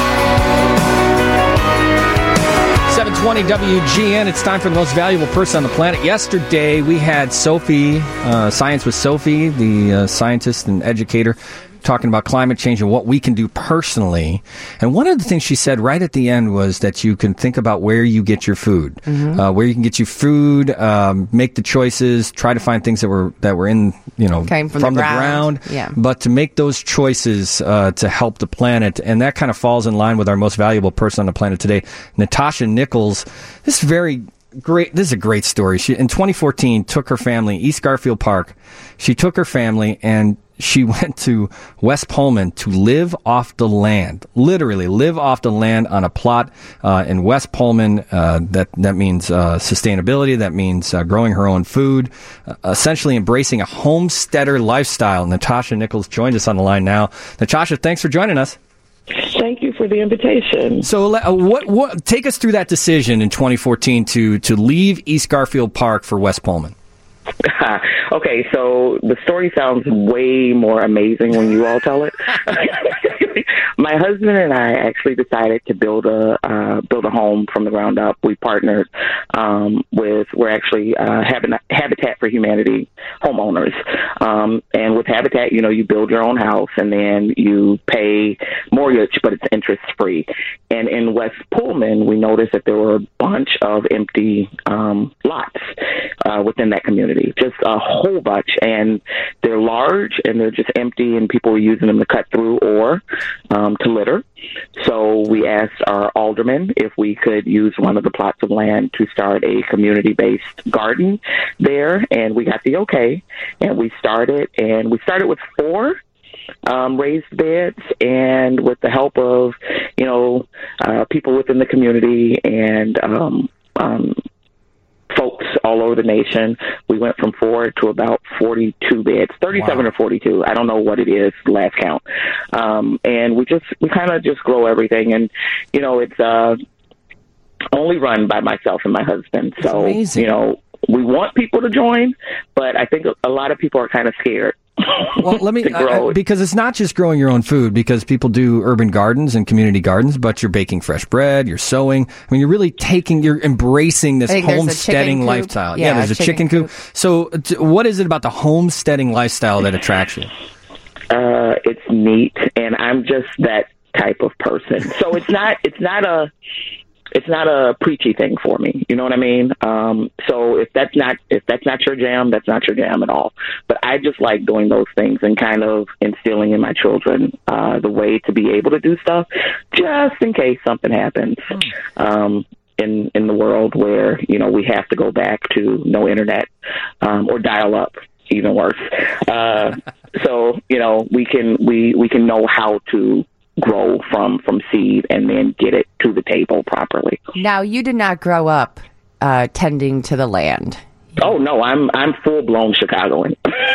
720 WGN. It's time for the most valuable person on the planet. Yesterday, we had Sophie, Science with Sophie, the scientist and educator, talking about climate change and what we can do personally. And one of the things she said right at the end was that you can think about where you get your food, where you can get your food, make the choices, try to find things that were in, came from the ground. Yeah. But to make those choices to help the planet, and that kind of falls in line with our most valuable person on the planet today, Natasha Nichols. This is a great story. She, in 2014, took her family, East Garfield Park. She took her family and she went to West Pullman to live off the land, literally live off the land on a plot in West Pullman. That means sustainability. That means growing her own food, essentially embracing a homesteader lifestyle. Natasha Nichols joins us on the line now. Natasha, thanks for joining us. Thank you for the invitation. So, what take us through that decision in 2014 to leave East Garfield Park for West Pullman? Okay, so the story sounds way more amazing when you all tell it. My husband and I actually decided to build a home from the ground up. We partnered we're actually Habitat for Humanity homeowners, and with Habitat, you build your own house and then you pay mortgage, but it's interest free. And in West Pullman, we noticed that there were a bunch of empty lots within that community, just a whole bunch, and they're large and they're just empty, and people were using them to cut through or to litter. So we asked our alderman if we could use one of the plots of land to start a community-based garden there, and we got the okay, and we started with 4 raised beds, and with the help of people within the community and folks all over the nation, we went from 4 to about 42 beds, 37 or 42. I don't know what it is, last count. And we kind of just grow everything. And, it's only run by myself and my husband. So, we want people to join, but I think a lot of people are kind of scared. Well, let me, because it's not just growing your own food, because people do urban gardens and community gardens, but you're baking fresh bread, you're sewing. I mean, you're embracing this homesteading lifestyle. Yeah, there's a chicken coop. So what is it about the homesteading lifestyle that attracts you? It's neat, and I'm just that type of person. So it's not a preachy thing for me. You know what I mean? So if that's not your jam, that's not your jam at all. But I just like doing those things and kind of instilling in my children the way to be able to do stuff just in case something happens in the world where, we have to go back to no internet or dial up, even worse. So, we can know how to grow from seed and then get it to the table properly. Now, you did not grow up tending to the land. Oh no, I'm full blown Chicagoan.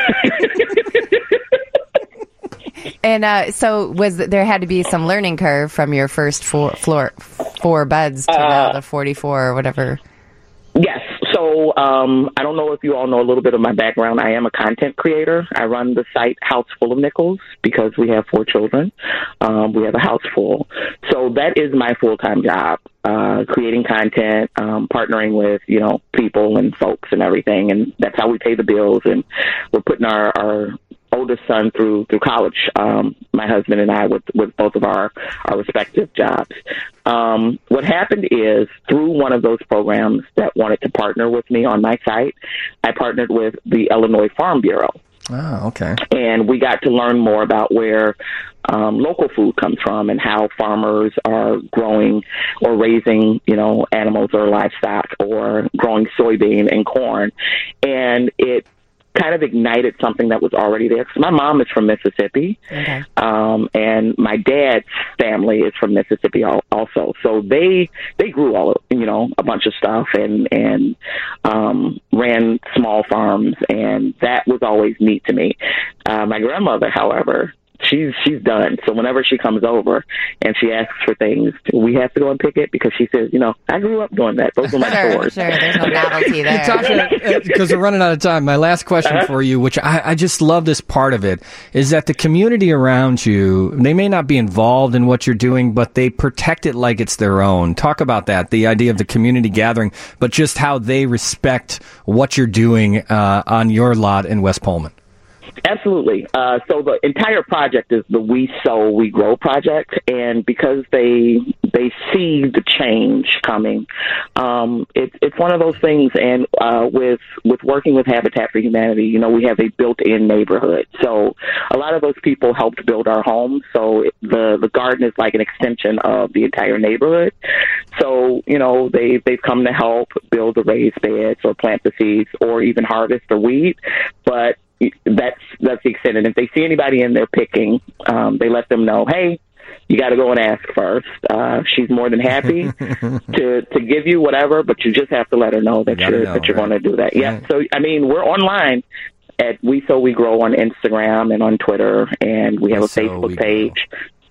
And so there had to be some learning curve from your first four beds to now the 44 or whatever. Yes. So I don't know if you all know a little bit of my background. I am a content creator. I run the site House Full of Nickels because we have 4 children. We have a house full. So that is my full-time job, creating content, partnering with, people and folks and everything. And that's how we pay the bills. And we're putting our oldest son through college, my husband and I, with both of our respective jobs. What happened is, through one of those programs that wanted to partner with me on my site, I partnered with the Illinois Farm Bureau. Oh, okay. And we got to learn more about where local food comes from and how farmers are growing or raising, animals or livestock, or growing soybean and corn. And it kind of ignited something that was already there. Because my mom is from Mississippi, okay. And my dad's family is from Mississippi also. So they grew a bunch of stuff and ran small farms, and that was always neat to me. My grandmother, however, she's done. So whenever she comes over and she asks for things, we have to go and pick it, because she says, I grew up doing that. Those were my chores. Sure, there's no novelty there. Tasha, because we're running out of time, my last question for you, which I just love this part of it, is that the community around you, they may not be involved in what you're doing, but they protect it like it's their own. Talk about that, the idea of the community gathering, but just how they respect what you're doing on your lot in West Pullman. Absolutely. So the entire project is the We Sow, We Grow project, and because they see the change coming, it's one of those things. And with working with Habitat for Humanity, we have a built-in neighborhood. So a lot of those people helped build our homes. So the garden is like an extension of the entire neighborhood. So they've come to help build the raised beds or plant the seeds or even harvest the weed, but that's the extent. And if they see anybody in there picking, they let them know, hey, you got to go and ask first. She's more than happy to give you whatever, but you just have to let her know that you're going to do that. Yeah. So we're online at We Sow We Grow on Instagram and on Twitter, and we have a Facebook page.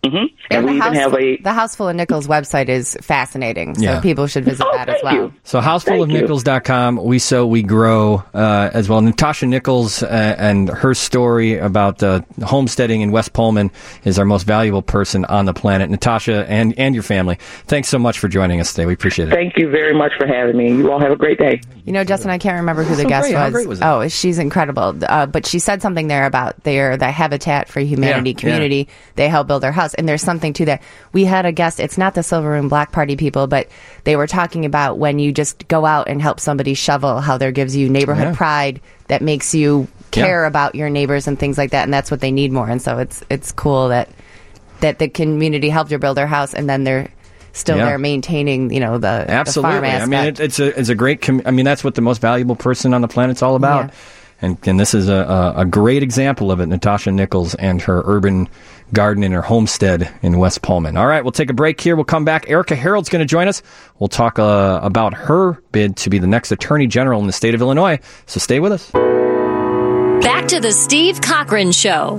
Mm-hmm. And we even have the Houseful of Nickels website is fascinating, so people should visit that as well. So housefulofnickels.com, we sow, we grow as well. Natasha Nichols and her story about homesteading in West Pullman is our most valuable person on the planet. Natasha and your family, thanks so much for joining us today. We appreciate it. Thank you very much for having me. You all have a great day. You know, Justin, I can't remember who the guest was. How great was it? Oh, she's incredible. But she said something there about the Habitat for Humanity community. They help build their house. And there's something to that. We had a guest, it's not the Silver Room Black Party people, but they were talking about when you just go out and help somebody shovel, how there gives you neighborhood pride that makes you care about your neighbors and things like that. And that's what they need more. And so it's cool that the community helped you build their house, and then they're still there maintaining, the farm aspect. I mean, it's a great. That's what the most valuable person on the planet's all about. Yeah. And this is a great example of it. Natasha Nichols and her urban garden in her homestead in West Pullman. All right, we'll take a break here. We'll come back. Erica Harold's going to join us. We'll talk about her bid to be the next Attorney General in the state of Illinois. So stay with us. Back to the Steve Cochran Show.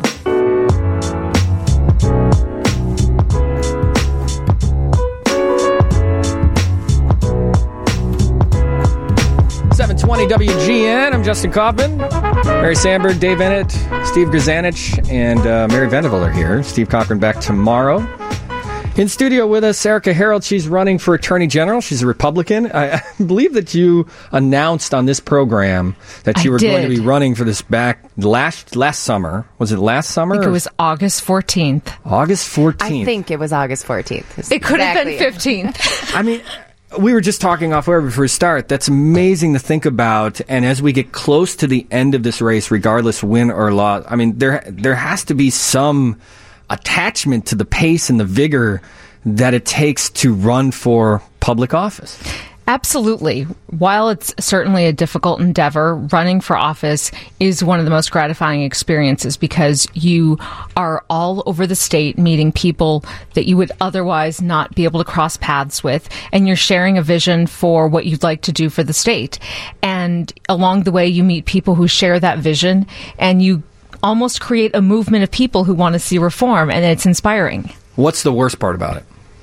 720 WGN. I'm Justin Kaufman. Mary Sandberg, Dave Bennett, Steve Grzanich, and Mary Vendevel are here. Steve Cochran back tomorrow. In studio with us, Erica Harold. She's running for Attorney General. She's a Republican. I believe that you announced on this program that you were going to be running for this back last summer. Was it last summer? I think it was August 14th. August 14th. I think it was August 14th. It could have been 15th. I mean, we were just talking off air before we start. That's amazing to think about. And as we get close to the end of this race, regardless win or loss, I mean, there has to be some attachment to the pace and the vigor that it takes to run for public office. Absolutely. While it's certainly a difficult endeavor, running for office is one of the most gratifying experiences because you are all over the state meeting people that you would otherwise not be able to cross paths with, and you're sharing a vision for what you'd like to do for the state. And along the way, you meet people who share that vision, and you almost create a movement of people who want to see reform, and it's inspiring. What's the worst part about it?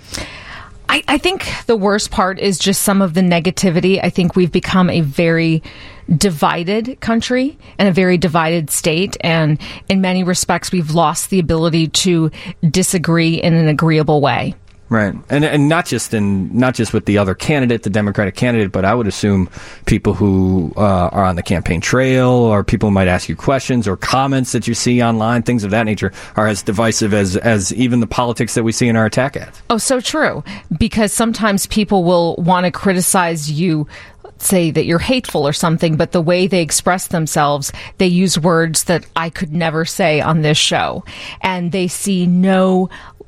I think the worst part is just some of the negativity. I think we've become a very divided country and a very divided state, and in many respects, we've lost the ability to disagree in an agreeable way. Right, and not just with the other candidate, the Democratic candidate, but I would assume people who are on the campaign trail, or people who might ask you questions or comments that you see online, things of that nature, are as divisive as even the politics that we see in our attack ads. Oh, so true. Because sometimes people will want to criticize you, say that you're hateful or something, but the way they express themselves, they use words that I could never say on this show, and they see no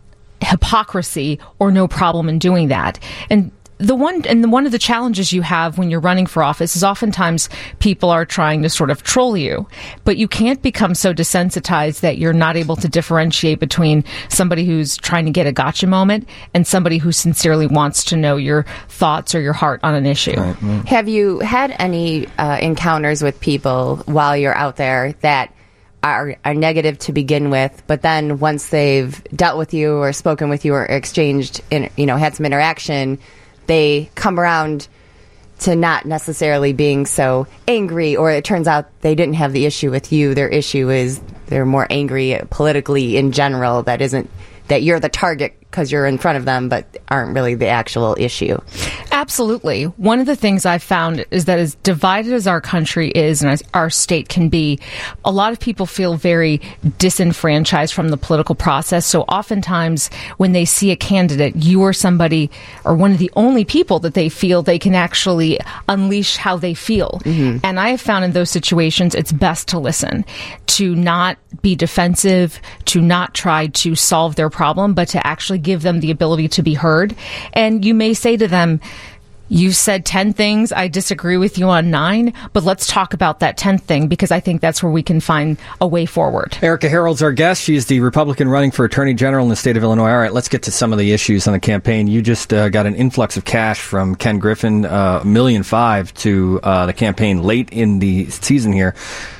hypocrisy or no problem in doing that. And one of the challenges you have when you're running for office is oftentimes people are trying to sort of troll you, but you can't become so desensitized that you're not able to differentiate between somebody who's trying to get a gotcha moment and somebody who sincerely wants to know your thoughts or your heart on an issue. Right. Have you had any encounters with people while you're out there that are negative to begin with, but then once they've dealt with you or spoken with you or exchanged, had some interaction, they come around to not necessarily being so angry, or it turns out they didn't have the issue with you. Their issue is they're more angry politically in general. That isn't that you're the target because you're in front of them, but aren't really the actual issue. Absolutely. One of the things I've found is that as divided as our country is and as our state can be, a lot of people feel very disenfranchised from the political process. So oftentimes when they see a candidate, you are somebody or one of the only people that they feel they can actually unleash how they feel. Mm-hmm. And I have found in those situations, it's best to listen, to not be defensive, to not try to solve their problem, but to actually give them the ability to be heard. And you may say to them, you said 10 things, I disagree with you on 9, but let's talk about that 10th thing, because I think that's where we can find a way forward. Erica Harold's our guest. She's the Republican running for Attorney General in the state of Illinois. All right, let's get to some of the issues on the campaign. You just got an influx of cash from Ken Griffin, $1.5 million to the campaign late in the season here.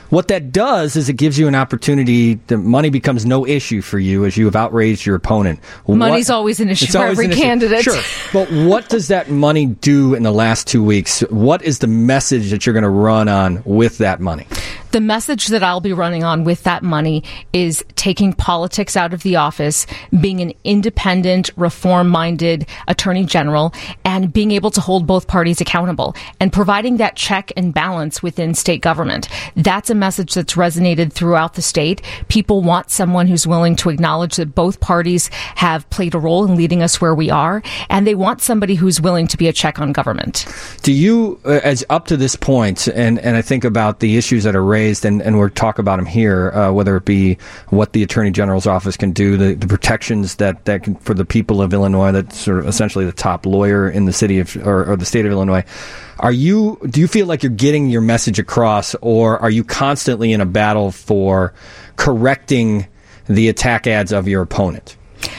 What that does is it gives you an opportunity. The money becomes no issue for you as you have outraged your opponent. Money's always an issue for every candidate. Sure. But what does that money do in the last 2 weeks? What is the message that you're going to run on with that money? The message that I'll be running on with that money is taking politics out of the office, being an independent, reform-minded attorney general, and being able to hold both parties accountable and providing that check and balance within state government. That's a message that's resonated throughout the state. People want someone who's willing to acknowledge that both parties have played a role in leading us where we are, and they want somebody who's willing to be a check on government. Do you, as up to this point, and I think about the issues that are raised, and we'll talk about them here, whether it be what the Attorney General's office can do, the protections that can, for the people of Illinois, that's sort of essentially the top lawyer in the city of or the state of Illinois. Do you feel like you're getting your message across, or are you constantly in a battle for correcting the attack ads of your opponent?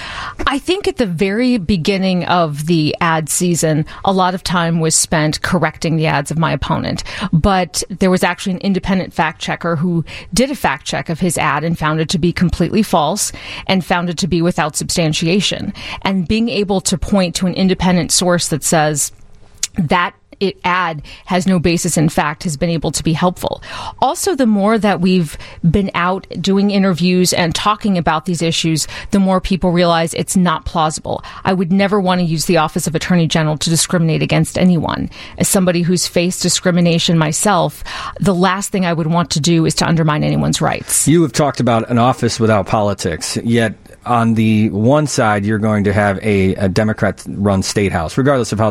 I think at the very beginning of the ad season, a lot of time was spent correcting the ads of my opponent. But there was actually an independent fact checker who did a fact check of his ad and found it to be completely false and found it to be without substantiation. And being able to point to an independent source that says that ad has no basis in fact has been able to be helpful. Also, the more that we've been out doing interviews and talking about these issues, the more people realize it's not plausible. I would never want to use the office of Attorney General to discriminate against anyone. As somebody who's faced discrimination myself, the last thing I would want to do is to undermine anyone's rights. You have talked about an office without politics, yet on the one side, you're going to have a Democrat-run state house. Regardless of how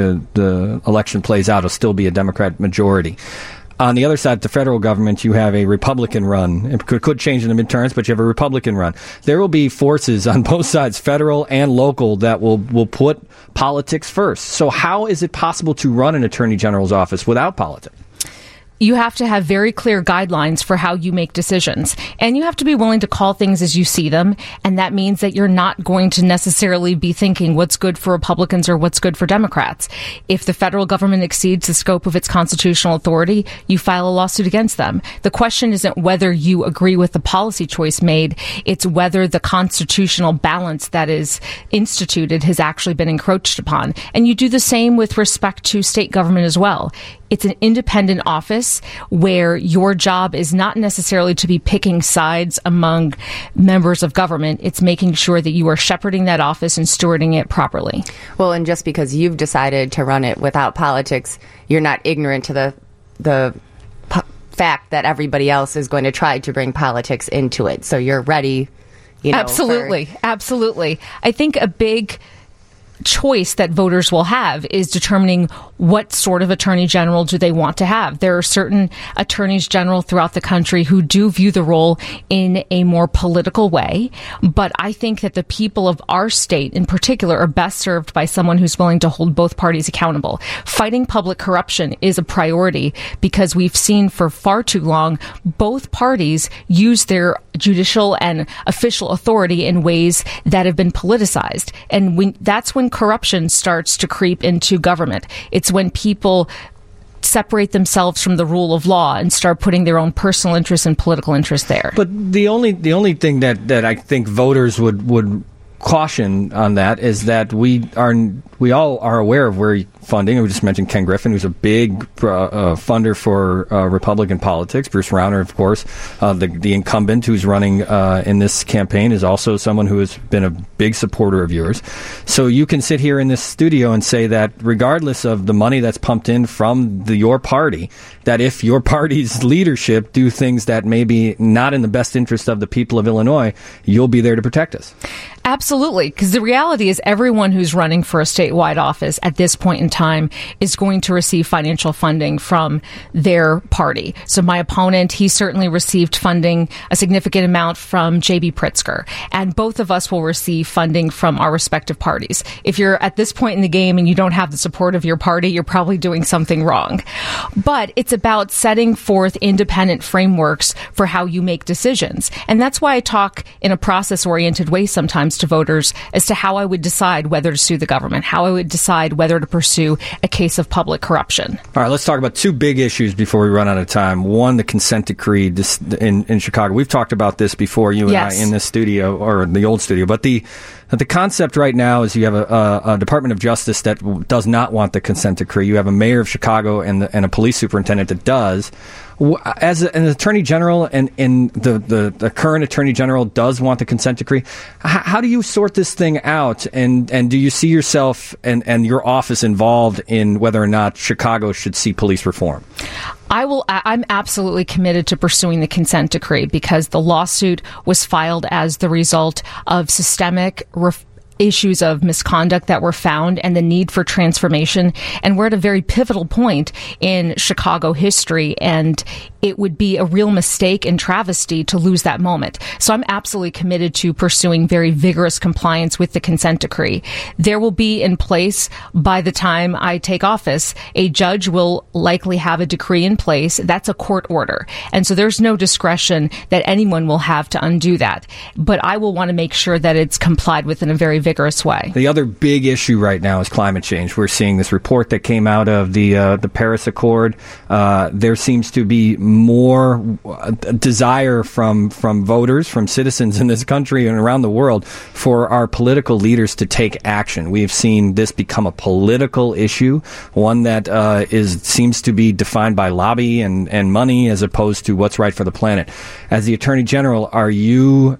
the election plays out, it'll still be a Democrat majority. On the other side, the federal government, you have a Republican run. It could change in the midterms, but you have a Republican run. There will be forces on both sides, federal and local, that will put politics first. So how is it possible to run an attorney general's office without politics? You have to have very clear guidelines for how you make decisions. And you have to be willing to call things as you see them. And that means that you're not going to necessarily be thinking what's good for Republicans or what's good for Democrats. If the federal government exceeds the scope of its constitutional authority, you file a lawsuit against them. The question isn't whether you agree with the policy choice made. It's whether the constitutional balance that is instituted has actually been encroached upon. And you do the same with respect to state government as well. It's an independent office where your job is not necessarily to be picking sides among members of government. It's making sure that you are shepherding that office and stewarding it properly. Well, and just because you've decided to run it without politics, you're not ignorant to the fact that everybody else is going to try to bring politics into it. So you're ready, Absolutely. Absolutely. I think a big choice that voters will have is determining what sort of attorney general do they want to have. There are certain attorneys general throughout the country who do view the role in a more political way, but I think that the people of our state in particular are best served by someone who's willing to hold both parties accountable. Fighting public corruption is a priority because we've seen for far too long both parties use their judicial and official authority in ways that have been politicized. And that's when corruption starts to creep into government. It's when people separate themselves from the rule of law and start putting their own personal interests and political interests there. But the only thing that I think voters would caution on that is that we all are aware of where funding. We just mentioned Ken Griffin, who's a big funder for Republican politics. Bruce Rauner, of course, the incumbent who's running in this campaign, is also someone who has been a big supporter of yours. So you can sit here in this studio and say that regardless of the money that's pumped in from your party, that if your party's leadership do things that may be not in the best interest of the people of Illinois, you'll be there to protect us. Absolutely, because the reality is everyone who's running for a statewide office at this point in time is going to receive financial funding from their party. So my opponent, he certainly received funding, a significant amount from J.B. Pritzker, and both of us will receive funding from our respective parties. If you're at this point in the game and you don't have the support of your party, you're probably doing something wrong. But it's about setting forth independent frameworks for how you make decisions. And that's why I talk in a process-oriented way sometimes guidance to voters as to how I would decide whether to sue the government, how I would decide whether to pursue a case of public corruption. All right, let's talk about two big issues before we run out of time. One, the consent decree in Chicago. We've talked about this before, you and I, in this studio, or the old studio. But the concept right now is you have a Department of Justice that does not want the consent decree. You have a mayor of Chicago and a police superintendent that does. As an attorney general, and the current attorney general does want the consent decree, how do you sort this thing out? And do you see yourself and your office involved in whether or not Chicago should see police reform? I'm absolutely committed to pursuing the consent decree because the lawsuit was filed as the result of systemic issues of misconduct that were found and the need for transformation. And we're at a very pivotal point in Chicago history, and it would be a real mistake and travesty to lose that moment. So I'm absolutely committed to pursuing very vigorous compliance with the consent decree. There will be in place by the time I take office. A judge will likely have a decree in place. That's a court order. And so there's no discretion that anyone will have to undo that. But I will want to make sure that it's complied with in a very vigorous way. The other big issue right now is climate change. We're seeing this report that came out of the Paris Accord. There seems to be more desire from voters, from citizens in this country and around the world for our political leaders to take action. We have seen this become a political issue, one that seems to be defined by lobby and money as opposed to what's right for the planet. As the Attorney General, are you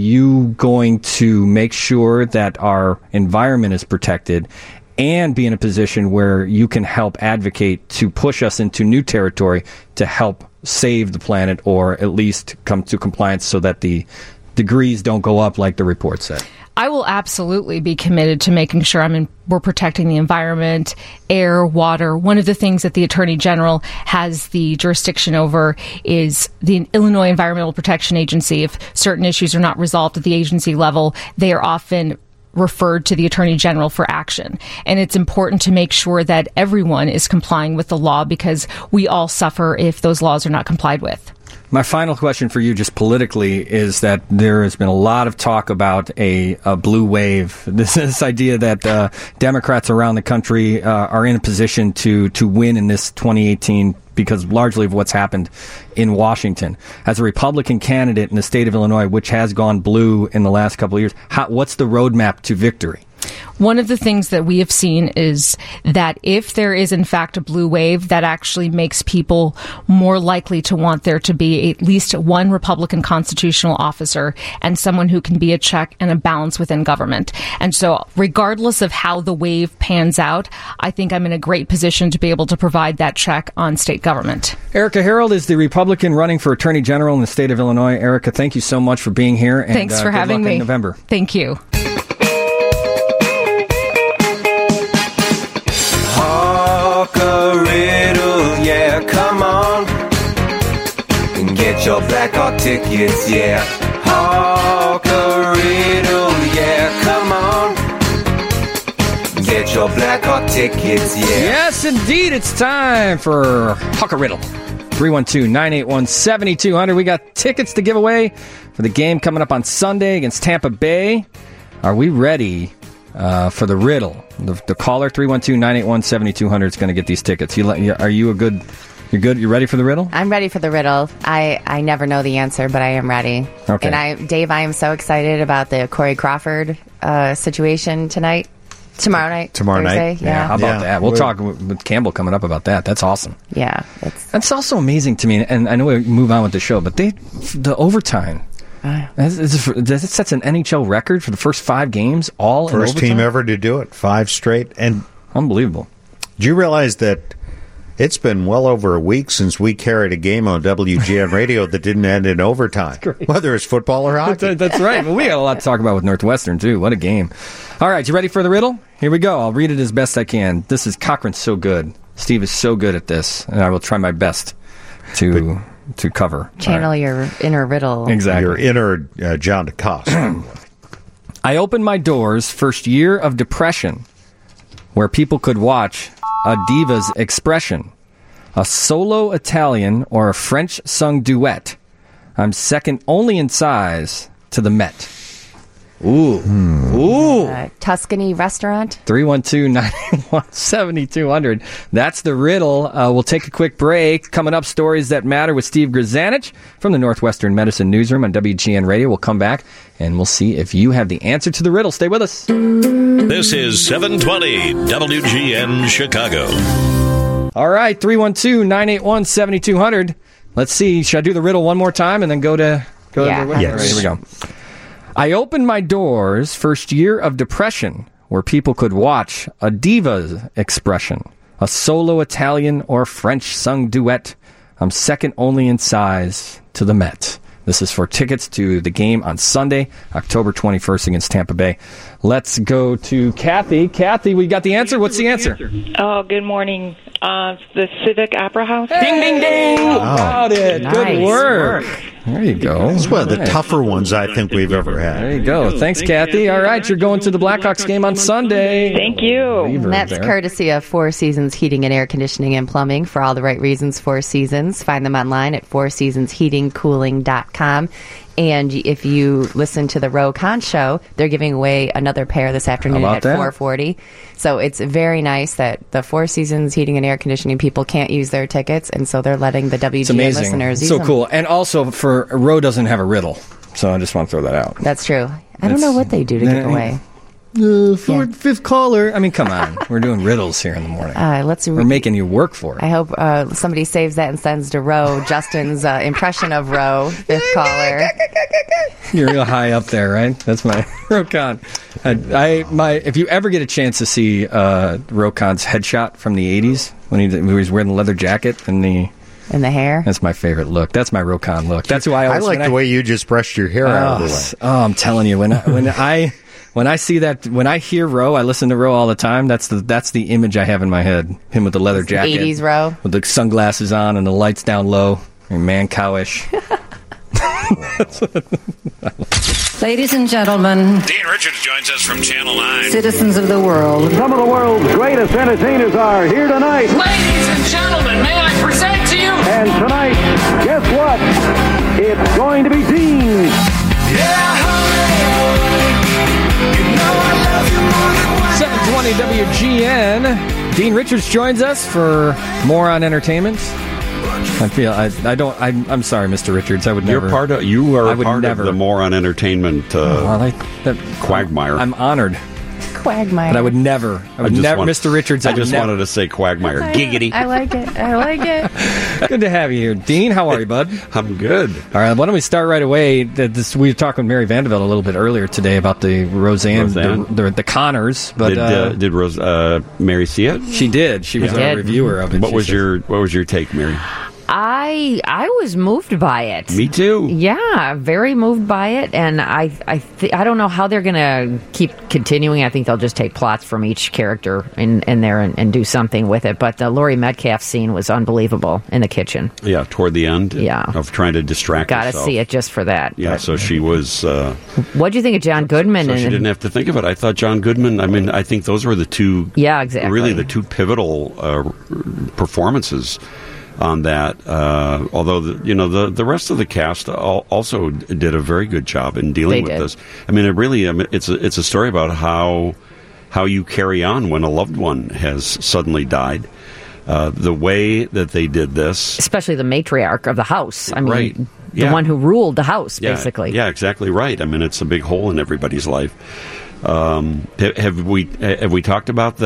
going to make sure that our environment is protected and be in a position where you can help advocate to push us into new territory to help save the planet, or at least come to compliance so that the degrees don't go up like the report said? I will absolutely be committed to making sure we're protecting the environment, air, water. One of the things that the Attorney General has the jurisdiction over is the Illinois Environmental Protection Agency. If certain issues are not resolved at the agency level, they are often referred to the Attorney General for action. And it's important to make sure that everyone is complying with the law because we all suffer if those laws are not complied with. My final question for you, just politically, is that there has been a lot of talk about a blue wave. This idea that Democrats around the country are in a position to win in this 2018 because largely of what's happened in Washington. As a Republican candidate in the state of Illinois, which has gone blue in the last couple of years, what's the roadmap to victory? One of the things that we have seen is that if there is, in fact, a blue wave, that actually makes people more likely to want there to be at least one Republican constitutional officer and someone who can be a check and a balance within government. And so regardless of how the wave pans out, I think I'm in a great position to be able to provide that check on state government. Erica Harold is the Republican running for Attorney General in the state of Illinois. Erica, thank you so much for being here. And, thanks for having me. In November. Thank you. A riddle, yeah, come on and get your Black Hawk tickets, yeah. Hawk a riddle, yeah, come on, get your Black Hawk tickets, yeah. Yes, indeed, it's time for Hawk a Riddle. 312-981-7200. We got tickets to give away for the game coming up on Sunday against Tampa Bay. Are we ready for the riddle? The caller, 312-981-7200, is going to get these tickets. Are you good? You ready for the riddle? I'm ready for the riddle. I never know the answer, but I am ready. Okay. And Dave, I am so excited about the Corey Crawford situation tonight. Tomorrow night. Thursday. Yeah. How about that? We'll talk with Campbell coming up about that. That's awesome. Yeah. That's also amazing to me, and I know we move on with the show, but the overtime. That sets an NHL record for the first 5 games, all in overtime. First team ever to do it, 5 straight, and unbelievable. Do you realize that it's been well over a week since we carried a game on WGN radio that didn't end in overtime, whether it's football or hockey? That's right. Well, we got a lot to talk about with Northwestern, too. What a game. All right, you ready for the riddle? Here we go. I'll read it as best I can. This is Cochran's so good. Steve is so good at this, and I will try my best to cover. Channel your inner riddle. Exactly. Your inner John DeCoste. I opened my doors first year of depression, where people could watch a diva's expression, a solo Italian or a French sung duet. I'm second only in size to the Met. Ooh. Tuscany restaurant. 312-981-7200. That's the riddle. We'll take a quick break. Coming up, Stories That Matter with Steve Grzanich from the Northwestern Medicine Newsroom on WGN Radio. We'll come back and we'll see if you have the answer to the riddle. Stay with us. This is 720 WGN Chicago. All right, 312-981-7200. Let's see. Should I do the riddle one more time and then go to the riddle? Yes. All right, here we go. I opened my doors first year of depression where people could watch a diva expression, a solo Italian or French sung duet. I'm second only in size to the Met. This is for tickets to the game on Sunday, October 21st against Tampa Bay. Let's go to Kathy. Kathy, we got the answer. What's the answer? Oh, good morning. The Civic Opera House. Ding, ding, ding. Got it. Nice Good work. There you go. It's one of the tougher ones I think we've ever had. There you go. Thanks, Kathy. All right, you're going to the Blackhawks game on Sunday. Thank you. And that's courtesy of Four Seasons Heating and Air Conditioning and Plumbing. For all the right reasons, Four Seasons. Find them online at fourseasonsheatingcooling.com. And if you listen to the Roe Con show, they're giving away another pair this afternoon at 4:40. So it's very nice that the Four Seasons Heating and Air Conditioning people can't use their tickets, and so they're letting the WGN listeners use so them. cool. And also, for Roe doesn't have a riddle, so I just want to throw that out. That's true. I don't know what they do to give away. Fifth caller. I mean, come on. We're doing riddles here in the morning. We're making you work for it. I hope somebody saves that and sends to Roe Justin's impression of Roe, fifth caller. You're real high up there, right? That's my Rokan. If you ever get a chance to see Rokan's headshot from the 80s when he was wearing the leather jacket and the hair. That's my favorite look. That's my Rokan look. That's who I always like the way you just brushed your hair out of the way. Oh, I'm telling you, when I see that, when I hear Roe, I listen to Roe all the time. That's the image I have in my head. Him with the leather jacket, 80s Roe, with the sunglasses on and the lights down low, and man cowish. Ladies and gentlemen, Dean Richards joins us from Channel 9. Citizens of the world. Some of the world's greatest entertainers are here tonight. Ladies and gentlemen, may I present to you? And tonight, guess what? It's going to be Dean. Yeah, 720 WGN. Dean Richards joins us for more on entertainment. I'm sorry, Mr. Richards. I would never. You are part of the Moron Entertainment quagmire. I'm honored. Quagmire. But I would never. Mr. Richards. I just wanted to say quagmire. Giggity. I like it. Good to have you here, Dean. How are you, bud? I'm good. All right. Why don't we start right away? We were talking with Mary Vanderbilt a little bit earlier today about the Roseanne. The Connors. But did Mary see it? She did. She was a reviewer of it. What was your take, Mary? I was moved by it. Me too. Yeah, very moved by it, and I don't know how they're going to keep continuing. I think they'll just take plots from each character in there and do something with it. But the Laurie Metcalf scene was unbelievable in the kitchen. Yeah, toward the end. Yeah. Of trying to distract herself. Got to see it just for that. Yeah, so she was. What'd you think of John Goodman? So she didn't have to think of it. I thought John Goodman. I mean, I think those were the two. Yeah, exactly. Really, the two pivotal performances on that, although the rest of the cast also did a very good job in dealing with this. I mean, it's a story about how you carry on when a loved one has suddenly died. The way that they did this, especially the matriarch of the house. I mean, right. The one who ruled the house, basically. Yeah, exactly right. I mean, it's a big hole in everybody's life. Have we talked about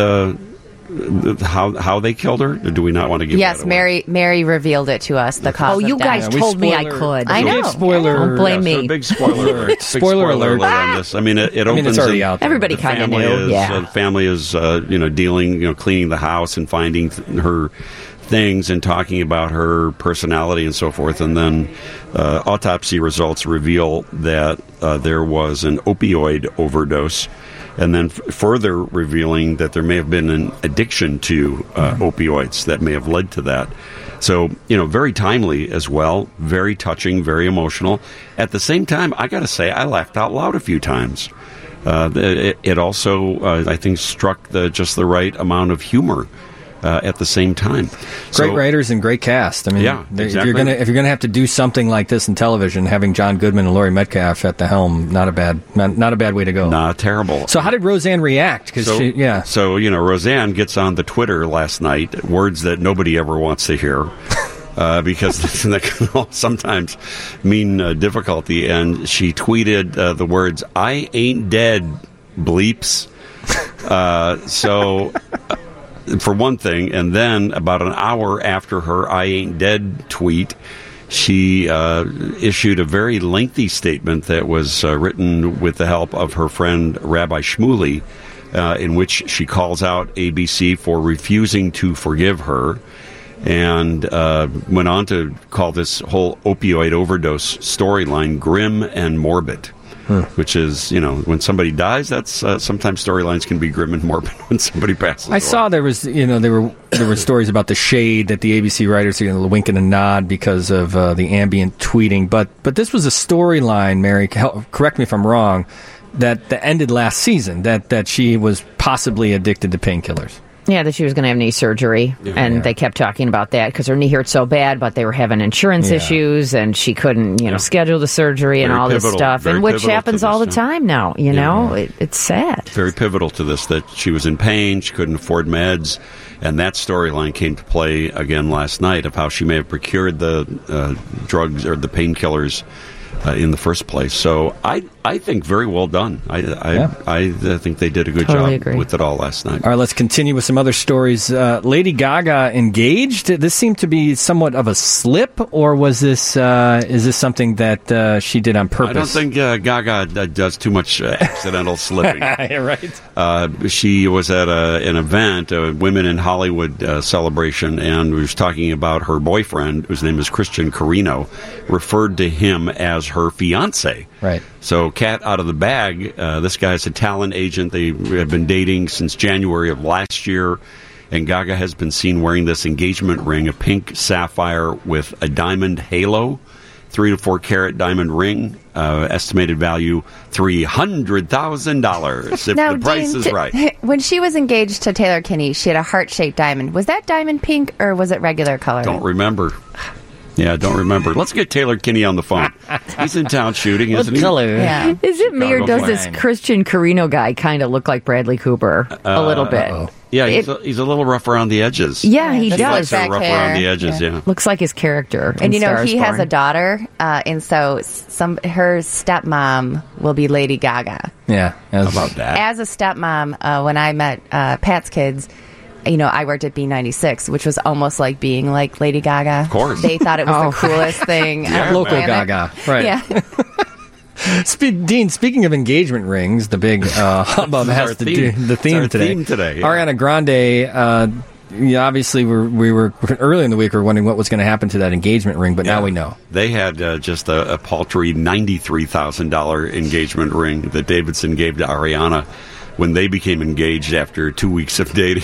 how they killed her? Or do we not want to give that away? Mary revealed it to us, the cause of you guys told me I could. I know. Spoiler. Don't blame me. So big spoiler alert. Spoiler alert on this. I mean, it opens. It's already out there. Everybody kind of knew. The family is dealing, cleaning the house and finding her things and talking about her personality and so forth. And then autopsy results reveal that there was an opioid overdose. And then further revealing that there may have been an addiction to opioids that may have led to that. So, very timely as well, very touching, very emotional. At the same time, I got to say, I laughed out loud a few times. It also, I think, struck just the right amount of humor at the same time. Great writers and great cast. I mean, exactly. if you're gonna have to do something like this in television, having John Goodman and Laurie Metcalf at the helm, not a bad way to go. Not terrible. So how did Roseanne react? So Roseanne gets on the Twitter last night, words that nobody ever wants to hear. Because that can sometimes mean difficulty, and she tweeted the words, "I ain't dead, bleeps." For one thing, and then about an hour after her "I ain't dead" tweet, she issued a very lengthy statement that was written with the help of her friend Rabbi Shmuley, in which she calls out ABC for refusing to forgive her, and went on to call this whole opioid overdose storyline grim and morbid. Which is, when somebody dies, that's sometimes storylines can be grim and morbid when somebody passes away. I saw there were stories about the shade that the ABC writers are wink and a nod because of the ambient tweeting, but this was a storyline, Mary, correct me if I'm wrong, that ended last season, that she was possibly addicted to painkillers. Yeah, that she was going to have knee surgery, and they kept talking about that because her knee hurt so bad, but they were having insurance issues, and she couldn't, schedule the surgery and all this stuff, and which happens all the time now. It's sad. Very pivotal to this, that she was in pain, she couldn't afford meds, and that storyline came to play again last night of how she may have procured the drugs or the painkillers in the first place. So I think very well done. I think they did a good job with it all last night. All right, let's continue with some other stories. Lady Gaga engaged. This seemed to be somewhat of a slip, or was this is this something that she did on purpose? I don't think Gaga does too much accidental slipping. Right. She was at an event, a Women in Hollywood celebration, and we was talking about her boyfriend, whose name is Christian Carino, referred to him as her fiance. Right. So, cat out of the bag. This guy's a talent agent. They have been dating since January of last year, and Gaga has been seen wearing this engagement ring, a pink sapphire with a diamond halo, 3 to 4 carat diamond ring, estimated value $300,000 if the price is right. When she was engaged to Taylor Kinney, she had a heart-shaped diamond. Was that diamond pink or was it regular color? Don't remember. Yeah, don't remember. Let's get Taylor Kinney on the phone. He's in town shooting, isn't he? Color? Yeah. Is it me, or does this Christian Carino guy kind of look like Bradley Cooper a little bit? Yeah, he's a little rough around the edges. Yeah, he does. Rough around the edges, yeah. Looks like his character. And he has a daughter, and so her stepmom will be Lady Gaga. Yeah, how about that? As a stepmom, when I met Pat's kids, I worked at B96, which was almost like being like Lady Gaga. Of course. They thought it was the coolest thing. Local Gaga. Right. Yeah. Dean, speaking of engagement rings, the big hubbub has to do the theme today. Yeah. Ariana Grande, obviously we were early in the week we were wondering what was going to happen to that engagement ring, but now we know. They had just a paltry $93,000 engagement ring that Davidson gave to Ariana when they became engaged after 2 weeks of dating.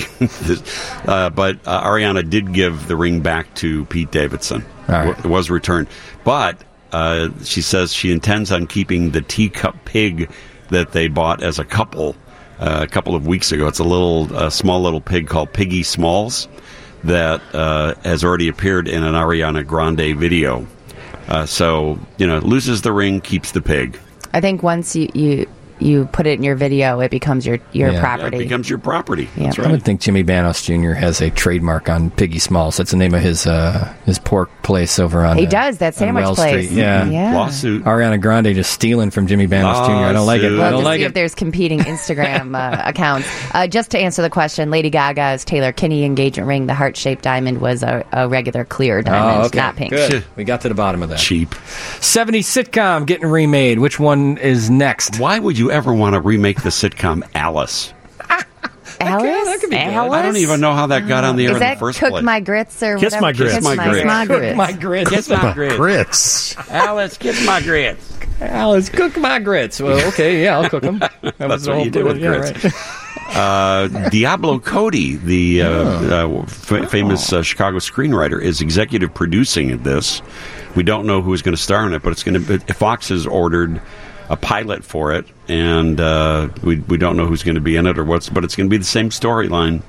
But Ariana did give the ring back to Pete Davidson. Right. It was returned. But she says she intends on keeping the teacup pig that they bought as a couple of weeks ago. It's a small little pig called Piggy Smalls that has already appeared in an Ariana Grande video. So, loses the ring, keeps the pig. I think once you put it in your video, it becomes your property. It becomes your property. Yeah. That's right. I would think Jimmy Banos Jr. has a trademark on Piggy Smalls. That's the name of his pork place over on. He does that sandwich Wells place. Street. Yeah. Lawsuit. Ariana Grande just stealing from Jimmy Banos Jr. I don't like it. I don't like see it. If there's competing Instagram accounts. Just to answer the question, Lady Gaga's Taylor Kinney engagement ring, the heart-shaped diamond, was a regular clear diamond, not pink. Good. We got to the bottom of that. Cheap. 70s sitcom getting remade. Which one is next? Why would you ever want to remake the sitcom Alice? Alice? That could be good. I don't even know how that got on the air in the first place. Cook My Grits or Kiss whatever? My Grits. Kiss My Grits. Cook my grits. Kiss my grits. Grits. Alice, kiss my grits. Alice, cook my grits. Well, okay, yeah, I'll cook them. That's what you do with grits. Right. Diablo Cody, the famous Chicago screenwriter, is executive producing this. We don't know who's going to star in it, but it's going to. Fox has ordered a pilot for it, and we don't know who's going to be in it or what's. But it's going to be the same storyline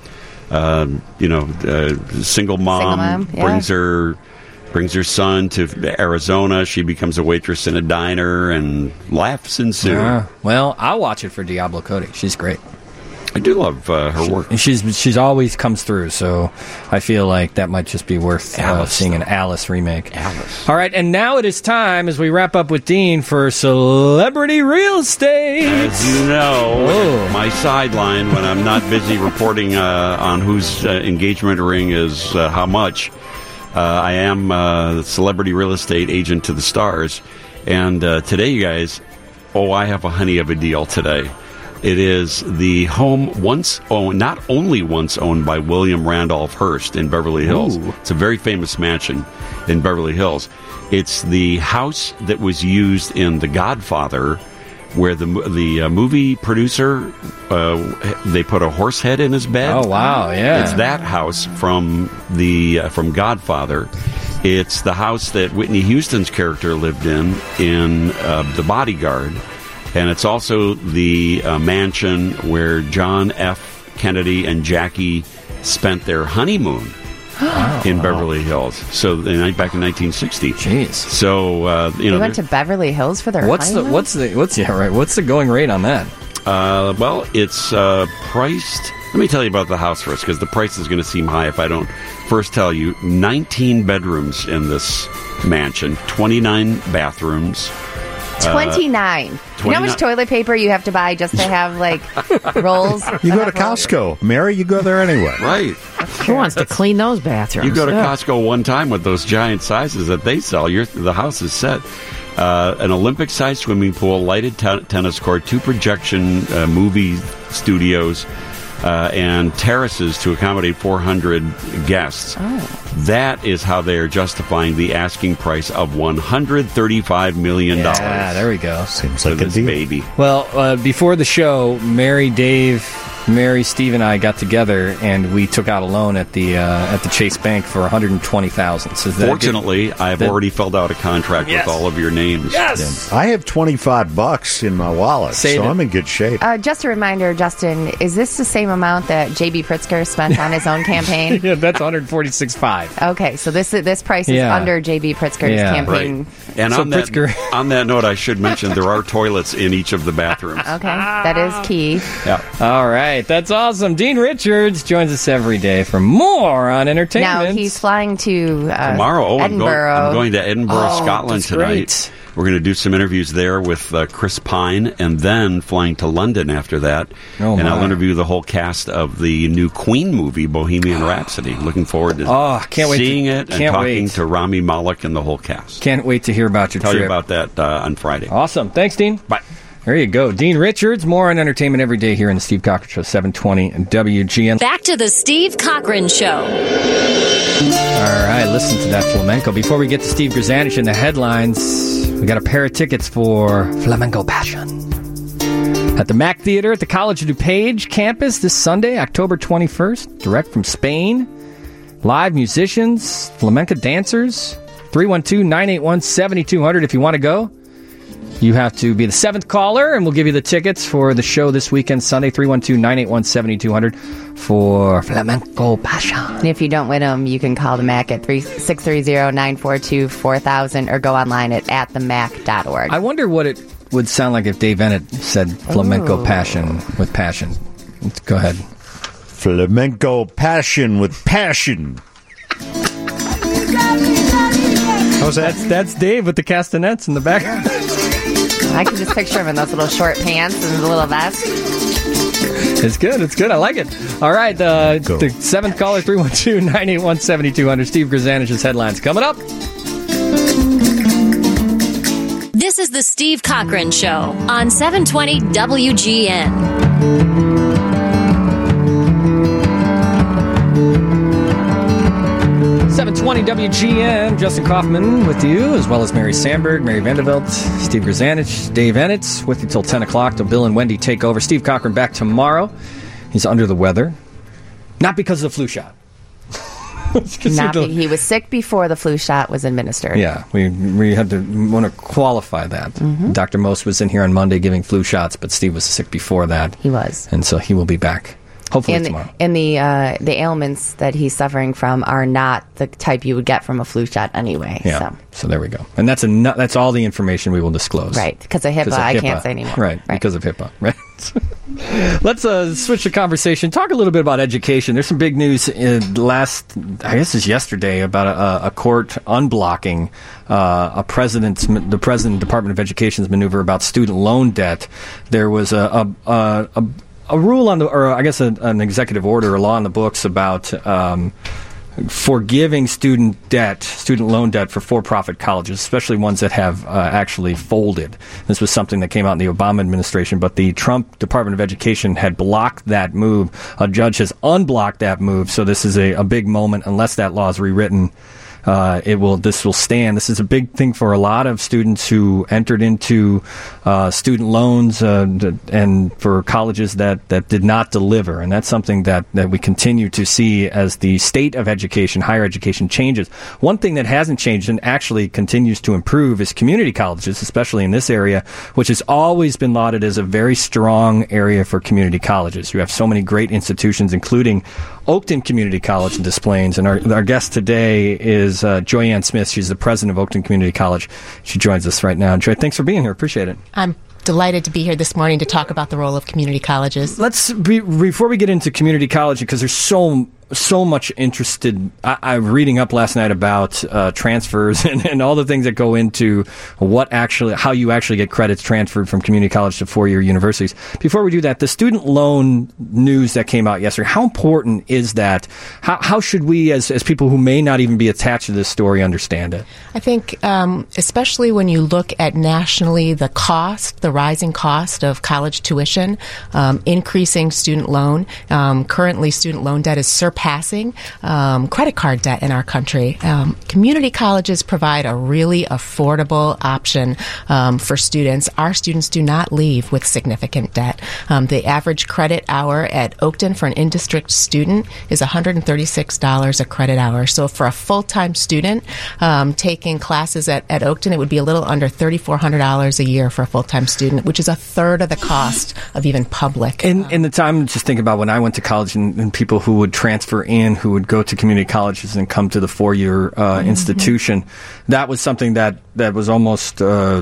single mom, brings her son to Arizona. She becomes a waitress in a diner, and laughs ensue. Well, I'll watch it for Diablo Cody. She's great. I do love her work. She's always comes through, so I feel like that might just be worth seeing an Alice remake. Alice. All right, and now it is time, as we wrap up with Dean, for Celebrity Real Estate. As you know, my sideline when I'm not busy reporting on whose engagement ring is how much, I am the Celebrity Real Estate agent to the stars. And today, you guys, I have a honey of a deal today. It is the home not only once owned by William Randolph Hearst in Beverly Hills. Ooh. It's a very famous mansion in Beverly Hills. It's the house that was used in The Godfather, where the movie producer, they put a horse head in his bed. Oh, wow, yeah. It's that house from Godfather. It's the house that Whitney Houston's character lived in The Bodyguard. And it's also the mansion where John F. Kennedy and Jackie spent their honeymoon in Beverly Hills. So back in 1960. Jeez. So they went to Beverly Hills for their honeymoon? What's the going rate on that? Well, it's priced. Let me tell you about the house first, because the price is going to seem high if I don't first tell you. 19 bedrooms in this mansion, 29 bathrooms. 29. You know how much toilet paper you have to buy just to have, rolls? You go to Costco. Mary, you go there anyway. Right. Who wants to clean those bathrooms? You go to Costco one time with those giant sizes that they sell. The house is set. An Olympic-sized swimming pool, lighted tennis court, 2 projection movie studios, and terraces to accommodate 400 guests. Oh. That is how they are justifying the asking price of $135 million. Yeah, there we go. Seems like a deal. Baby. Well, before the show, Mary, Steve, and I got together, and we took out a loan at the Chase Bank for $120,000. So fortunately, I've already filled out a contract with all of your names. Yes, I have $25 in my wallet, so I'm in good shape. Just a reminder, Justin, is this the same amount that J.B. Pritzker spent on his own campaign? Yeah, that's $146,500. Okay, so this price is under J.B. Pritzker's campaign. Right. And on that note, I should mention there are toilets in each of the bathrooms. Okay, that is key. Yeah. All right, that's awesome. Dean Richards joins us every day for more on entertainment. Now he's flying to tomorrow. Edinburgh. I'm going to Edinburgh, Scotland tonight. Great. We're going to do some interviews there with Chris Pine, and then flying to London after that. And I'll interview the whole cast of the new Queen movie, Bohemian Rhapsody. Looking forward to seeing it and talking to Rami Malek and the whole cast. Can't wait to hear about your trip. Tell you about that on Friday. Awesome. Thanks, Dean. Bye. There you go. Dean Richards, more on entertainment every day here in the Steve Cochran Show, 720 WGN. Back to the Steve Cochran Show. All right, listen to that flamenco. Before we get to Steve Grzanich in the headlines, we got a pair of tickets for Flamenco Passion at the Mac Theater at the College of DuPage campus this Sunday, October 21st, direct from Spain. Live musicians, flamenco dancers, 312-981-7200 if you want to go. You have to be the 7th caller, and we'll give you the tickets for the show this weekend, Sunday, 312-981-7200 for Flamenco Passion. And if you don't win them, you can call the MAC at 630-942-4000 or go online at themac.org. I wonder what it would sound like if Dave Ennett said Flamenco Passion with passion. Go ahead. Flamenco Passion with passion. Oh, that's Dave with the castanets in the back. I can just picture him in those little short pants and the little vest. It's good. I like it. All right, the 7th caller, 312-981-7200. Steve Grzanich's headlines coming up. This is the Steve Cochran Show on 720 WGN. 720 WGN, Justin Kaufman with you, as well as Mary Sandberg, Mary Vanderbilt, Steve Grzanich, Dave Ennett with you till 10 o'clock. Till Bill and Wendy take over. Steve Cochran back tomorrow. He's under the weather. Not because of the flu shot. He was sick before the flu shot was administered. Yeah, we had to want to qualify that. Mm-hmm. Dr. Most was in here on Monday giving flu shots, but Steve was sick before that. He was. And so he will be back Hopefully tomorrow. And the ailments that he's suffering from are not the type you would get from a flu shot anyway. Yeah. So there we go. And that's all the information we will disclose. Right. Because of HIPAA, I can't say anymore. Right. Because of HIPAA. Right. Let's switch the conversation. Talk a little bit about education. There's some big news I guess it's yesterday, about a court unblocking the President's Department of Education's maneuver about student loan debt. There was a rule an executive order, a law in the books about forgiving student loan debt for for-profit colleges, especially ones that have actually folded. This was something that came out in the Obama administration, but the Trump Department of Education had blocked that move. A judge has unblocked that move, so this is a big moment. Unless that law is rewritten, this will stand. This is a big thing for a lot of students who entered into student loans and for colleges that did not deliver. And that's something that we continue to see as the state of education, higher education, changes. One thing that hasn't changed and actually continues to improve is community colleges, especially in this area, which has always been lauded as a very strong area for community colleges. You have so many great institutions, including Oakton Community College in Des Plaines. And our guest today is Joyanne Smith. She's the president of Oakton Community College. She joins us right now. Joy, thanks for being here. Appreciate it. I'm delighted to be here this morning to talk about the role of community colleges. Before we get into community college, because there's so much interested. I'm reading up last night about transfers and all the things that go into how you actually get credits transferred from community college to four-year universities. Before we do that, the student loan news that came out yesterday, how important is that? How should we, as people who may not even be attached to this story, understand it? I think, especially when you look at nationally the rising cost of college tuition, increasing student loan. Currently, student loan debt is surpassing credit card debt in our country. Community colleges provide a really affordable option for students. Our students do not leave with significant debt. The average credit hour at Oakton for an in-district student is $136 a credit hour. So for a full-time student taking classes at Oakton, it would be a little under $3,400 a year for a full-time student, which is a third of the cost of even public. In the time, just think about when I went to college and people who would transfer in, who would go to community colleges and come to the four-year institution. That was something that was almost a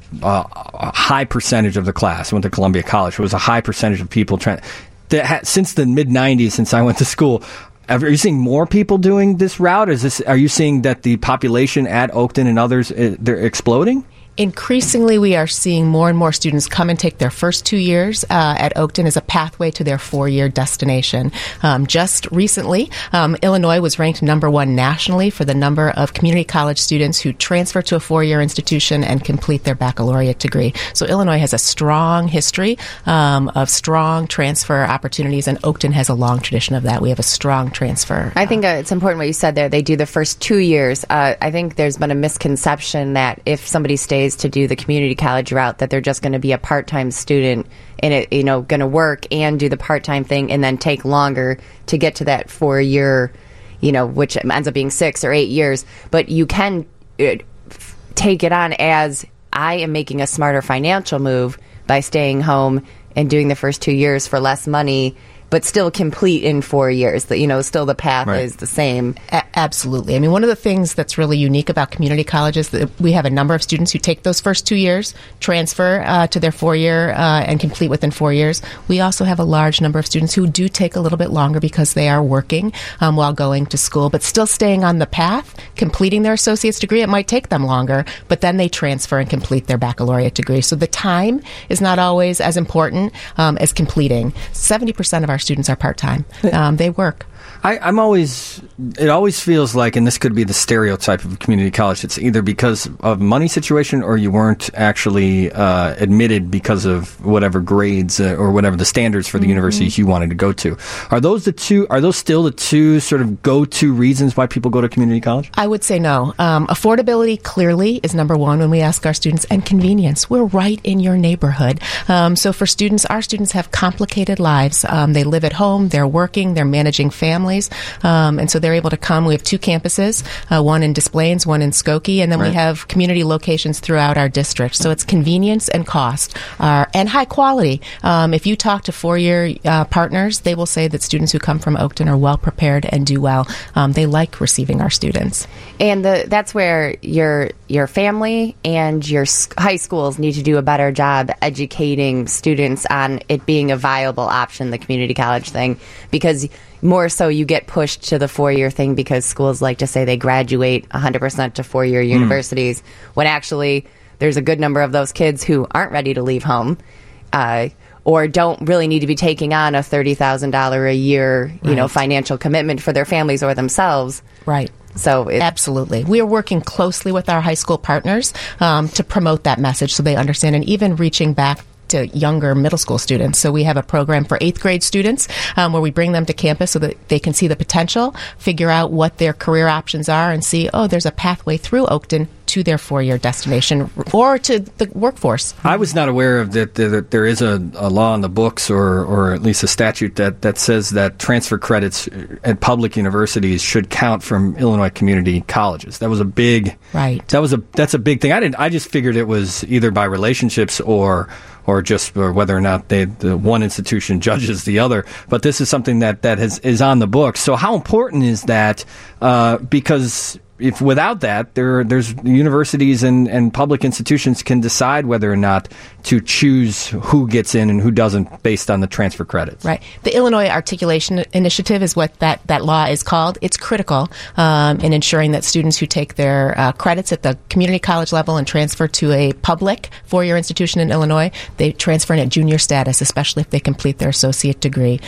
high percentage of the class. I went to Columbia College. It was a high percentage of people since the mid-'90s, since I went to school. Are you seeing more people doing this route? Are you seeing that the population at Oakton and others, they're exploding? Increasingly, we are seeing more and more students come and take their first 2 years at Oakton as a pathway to their four-year destination. Just recently, Illinois was ranked number one nationally for the number of community college students who transfer to a four-year institution and complete their baccalaureate degree. So Illinois has a strong history of strong transfer opportunities, and Oakton has a long tradition of that. We have a strong transfer. I think it's important what you said there. They do the first 2 years. I think there's been a misconception that if somebody stays to do the community college route, that they're just going to be a part-time student and going to work and do the part-time thing and then take longer to get to that 4 year, which ends up being 6 or 8 years. But you can take it on as I am making a smarter financial move by staying home and doing the first 2 years for less money, but still complete in 4 years. Still the path is the same. Absolutely. I mean, one of the things that's really unique about community colleges, that we have a number of students who take those first 2 years, transfer to their 4 year and complete within 4 years. We also have a large number of students who do take a little bit longer because they are working while going to school, but still staying on the path, completing their associate's degree. It might take them longer, but then they transfer and complete their baccalaureate degree. So the time is not always as important as completing. 70% of our students are part-time. They work. It always feels like, and this could be the stereotype of a community college, it's either because of money situation or you weren't actually admitted because of whatever grades or whatever the standards for the universities you wanted to go to. Are those still the two sort of go-to reasons why people go to community college? I would say no. Affordability clearly is number one when we ask our students, and convenience. We're right in your neighborhood. So for students, our students have complicated lives. They live at home, they're working, they're managing families. families. And so they're able to come. We have 2 campuses, one in Des Plaines, one in Skokie, and then we have community locations throughout our district. So it's convenience and cost and high quality. If you talk to four-year partners, they will say that students who come from Oakton are well prepared and do well. They like receiving our students. And that's where your family and your high schools need to do a better job educating students on it being a viable option, the community college thing, because more so you get pushed to the 4-year thing because schools like to say they graduate 100% to 4-year universities, when actually there's a good number of those kids who aren't ready to leave home or don't really need to be taking on a $30,000 a year, financial commitment for their families or themselves. Right. So absolutely. We are working closely with our high school partners to promote that message so they understand, and even reaching back to younger middle school students. So we have a program for 8th grade students where we bring them to campus so that they can see the potential, figure out what their career options are, and see, there's a pathway through Oakton to their 4-year destination or to the workforce. I was not aware of that there is a law in the books or at least a statute that says that transfer credits at public universities should count from Illinois community colleges. That was a big that's a big thing. I just figured it was either by relationships or whether or not the one institution judges the other. But this is something that is on the books. So how important is that? Because if without that, there's universities and public institutions can decide whether or not to choose who gets in and who doesn't based on the transfer credits. Right. The Illinois Articulation Initiative is what that law is called. It's critical in ensuring that students who take their credits at the community college level and transfer to a public 4-year institution in Illinois, they transfer in at junior status, especially if they complete their associate degree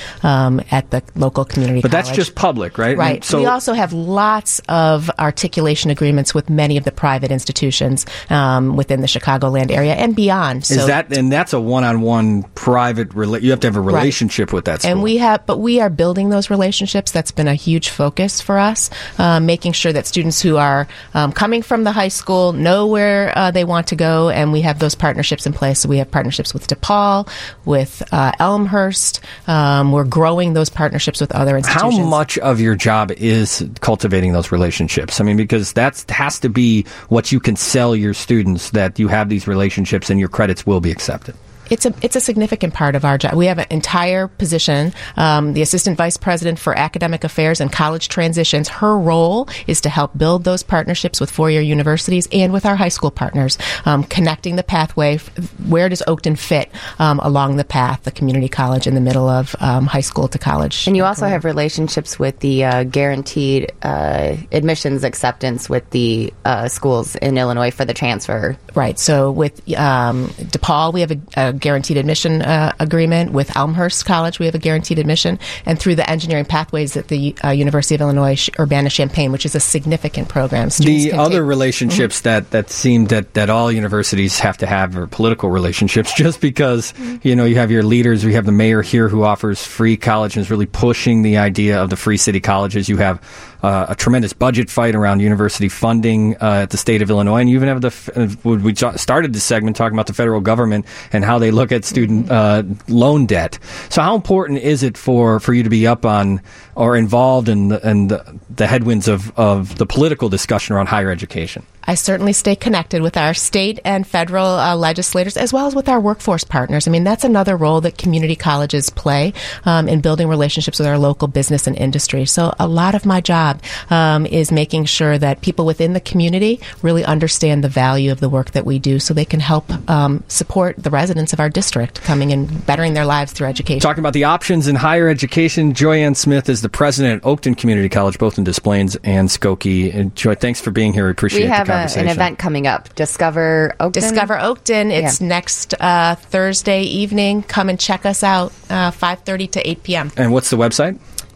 at the local community college. But that's just public, right? Right. So we also have lots of articulation agreements with many of the private institutions within the Chicagoland area and beyond. So that's a one-on-one private you have to have a relationship with that school. And we are building those relationships. That's been a huge focus for us, making sure that students who are coming from the high school know where they want to go, and we have those partnerships in place. So we have partnerships with DePaul, with Elmhurst. We're growing those partnerships with other institutions. How much of your job is cultivating those relationships? I mean, because that has to be what you can sell your students, that you have these relationships and your credits will be accepted. It's a significant part of our job. We have an entire position, the Assistant Vice President for Academic Affairs and College Transitions. Her role is to help build those partnerships with 4-year universities and with our high school partners, connecting the pathway. Where does Oakton fit along the path, the community college in the middle of high school to college? And you also have relationships with the guaranteed admissions acceptance with the schools in Illinois for the transfer. Right. So with DePaul, we have a guaranteed admission agreement. With Elmhurst College, we have a guaranteed admission, and through the engineering pathways at the University of Illinois Urbana-Champaign, which is a significant program. The other relationships that seem that all universities have to have are political relationships, just because you have your leaders. We have the mayor here who offers free college and is really pushing the idea of the free city colleges. You have a tremendous budget fight around university funding at the state of Illinois, and you even have we started this segment talking about the federal government and how they look at student loan debt. So how important is it for you to be up on or involved in the headwinds of the political discussion around higher education? I certainly stay connected with our state and federal legislators, as well as with our workforce partners. I mean, that's another role that community colleges play in building relationships with our local business and industry. So a lot of my job is making sure that people within the community really understand the value of the work that we do, so they can help support the residents of our district coming and bettering their lives through education. Talking about the options in higher education, Joyanne Smith is the president at Oakton Community College, both in Des Plaines and Skokie. And Joy, thanks for being here. We appreciate the conversation. An event coming up, Discover Oakton. Discover Oakton. It's next Thursday evening. Come and check us out, 5:30 to 8 p.m. And what's the website?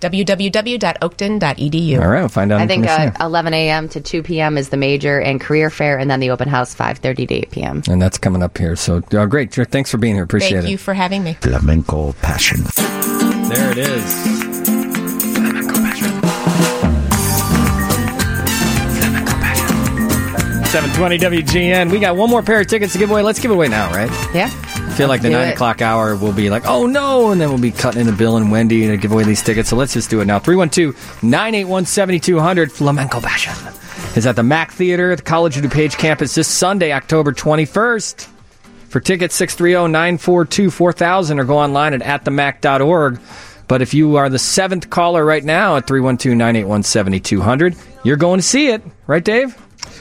www.oakton.edu. All right, we'll find out. I think 11 a.m. to 2 p.m. is the major and career fair, and then the open house 5:30 to 8 p.m. And that's coming up here. So great. Thanks for being here. Appreciate it. Thank you for having me. Flamenco Passion. There it is. Flamenco Passion. 720 WGN. We got one more pair of tickets to give away. Let's give away now, right? Yeah. I feel like the 9 o'clock hour will be like, oh no, and then we'll be cutting into Bill and Wendy to give away these tickets. So let's just do it now. 312-981-7200. Flamenco Passion is at the Mac Theater at the College of DuPage campus this Sunday, October 21st. For tickets, 630-942-4000 or go online at themac.org. But if you are the 7th caller right now at 312-981-7200, you're going to see it. Right, Dave?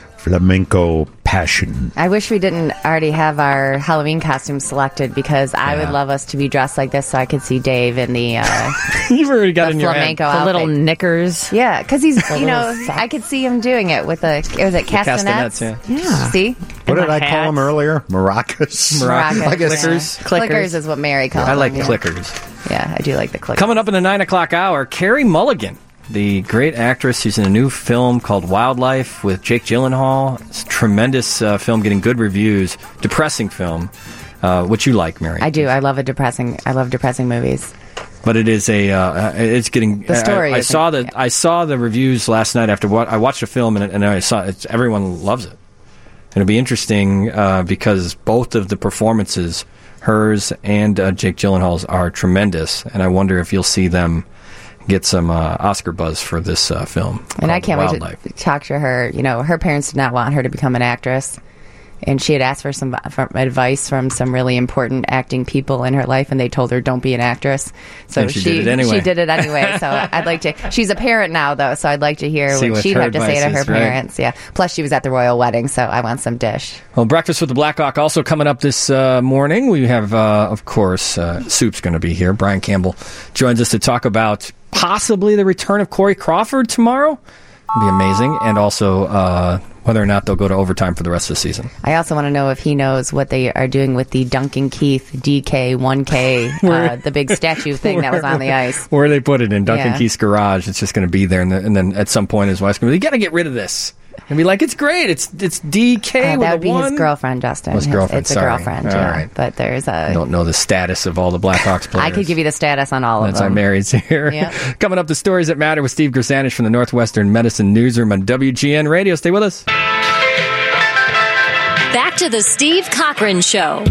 Flamenco Passion. I wish we didn't already have our Halloween costumes selected because I would love us to be dressed like this so I could see Dave in the you've already got the in your flamenco head. The little knickers. Yeah, because he's, I could see him doing it with was it castanets? Yeah. See? What did I call them earlier? Maracas? Maracas. Clickers. Clickers is what Mary calls I like them. clickers. Yeah, I do like the clickers. Coming up in the 9 o'clock hour, Carey Mulligan, the great actress who's in a new film called Wildlife with Jake Gyllenhaal. It's a tremendous film, getting good reviews. Depressing film, which you like, Mary. I do. I love depressing movies. But it is it's getting. The story. I saw the reviews last night after I watched the film, and I saw everyone loves it. And it'll be interesting because both of the performances, hers and Jake Gyllenhaal's, are tremendous, and I wonder if you'll see them get some Oscar buzz for this film. And I can't Wildlife. wait to talk to her. Her parents did not want her to become an actress. And she had asked for some advice from some really important acting people in her life, and they told her, don't be an actress. So she did it anyway. She did it anyway. So I'd like to. She's a parent now, though, so I'd like to hear what she'd her have to say to her advice is, right? parents. Yeah. Plus, she was at the royal wedding, so I want some dish. Well, Breakfast with the Blackhawk also coming up this morning. We have, of course, Soup's going to be here. Brian Campbell joins us to talk about possibly the return of Corey Crawford tomorrow. It'll be amazing. And also whether or not they'll go to overtime for the rest of the season. I also want to know if he knows what they are doing with the Duncan Keith DK 1K, the big statue thing that was on the ice. Where they put it in Duncan Keith's garage. It's just going to be there. And then at some point his wife's going to be, you got to get rid of this. And be like, it's great. It's DK with that would be one. his girlfriend, Justin. His girlfriend, it's a sorry. girlfriend, all yeah. Right. But there's a... I don't know the status of all the Blackhawks players. I could give you the status on all of them. That's why Mary's here. Yep. Coming up, the stories that matter with Steve Grisanich from the Northwestern Medicine Newsroom on WGN Radio. Stay with us. Back to the Steve Cochran Show.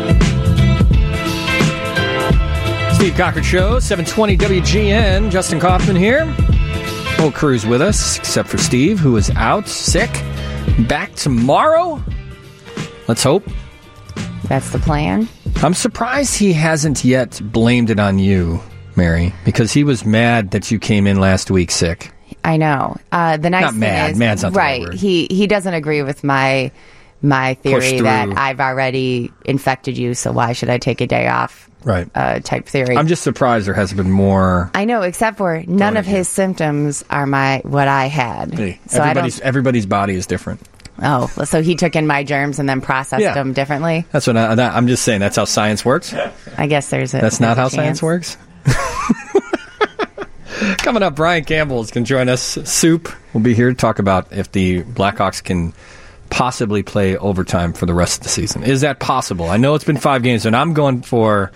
Steve Cochran Show, 720 WGN. Justin Kaufman here. Whole crew's with us, except for Steve, who is out sick. Back tomorrow. Let's hope. That's the plan. I'm surprised he hasn't yet blamed it on you, Mary, because he was mad that you came in last week sick. I know. The nice not thing mad. is, Mad's not the right. right word. He doesn't agree with my theory that I've already infected you, so why should I take a day off? Right. Type theory. I'm just surprised there hasn't been more. I know, except for none of his symptoms are what I had. Hey, so everybody's body is different. Oh, so he took in my germs and then processed them differently? That's what I'm just saying. That's how science works. I guess there's a. That's not how science works. Coming up, Brian Campbell is going to join us. Soup will be here to talk about if the Blackhawks can possibly play overtime for the rest of the season. Is that possible? I know it's been 5 games, and I'm going for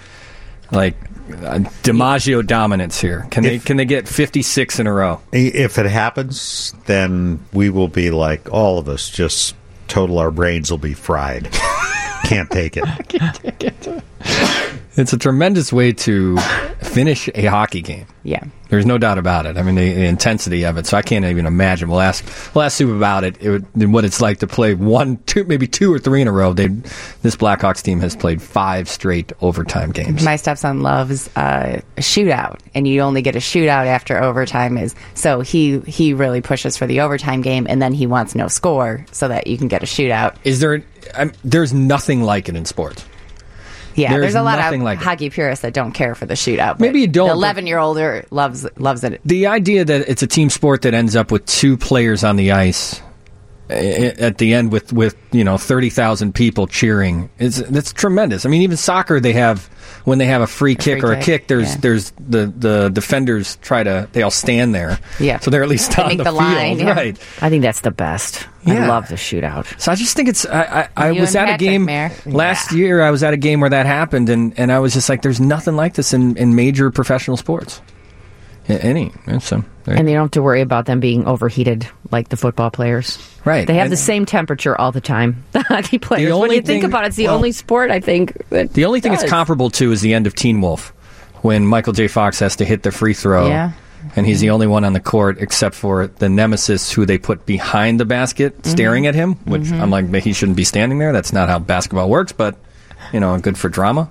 DiMaggio dominance here. Can they get 56 in a row? If it happens, then we will be like all of us, just total. Our brains will be fried. Can't take it. I can't take it. It's a tremendous way to finish a hockey game. Yeah. There's no doubt about it. I mean, the intensity of it. So I can't even imagine. We'll ask Soup about it. What it's like to play 1, 2, maybe 2 or 3 in a row. This Blackhawks team has played 5 straight overtime games. My stepson loves a shootout, and you only get a shootout after overtime. So he really pushes for the overtime game, and then he wants no score so that you can get a shootout. There's nothing like it in sports. Yeah, there's a lot of hockey purists that don't care for the shootout. Maybe you don't. The 11-year-older loves it. The idea that it's a team sport that ends up with 2 players on the ice at the end with 30,000 people cheering, that's tremendous. I mean, even soccer, when they have a free kick or a kick, there's the defenders they all stand there. Yeah. So they're at least on the field. Line, yeah. Right. I think that's the best. Yeah. I love the shootout. So I just think it's. I was at a game last year. I was at a game where that happened, and I was just like, "There's nothing like this in major professional sports." Any. So, and they don't have to worry about them being overheated like the football players. Right. They have the same temperature all the time. The hockey players. When you think about it, it's the only sport, I think. The only thing it's comparable to is the end of Teen Wolf, when Michael J. Fox has to hit the free throw. Yeah. And he's the only one on the court except for the nemesis who they put behind the basket staring at him, which I'm like, he shouldn't be standing there. That's not how basketball works, but, good for drama.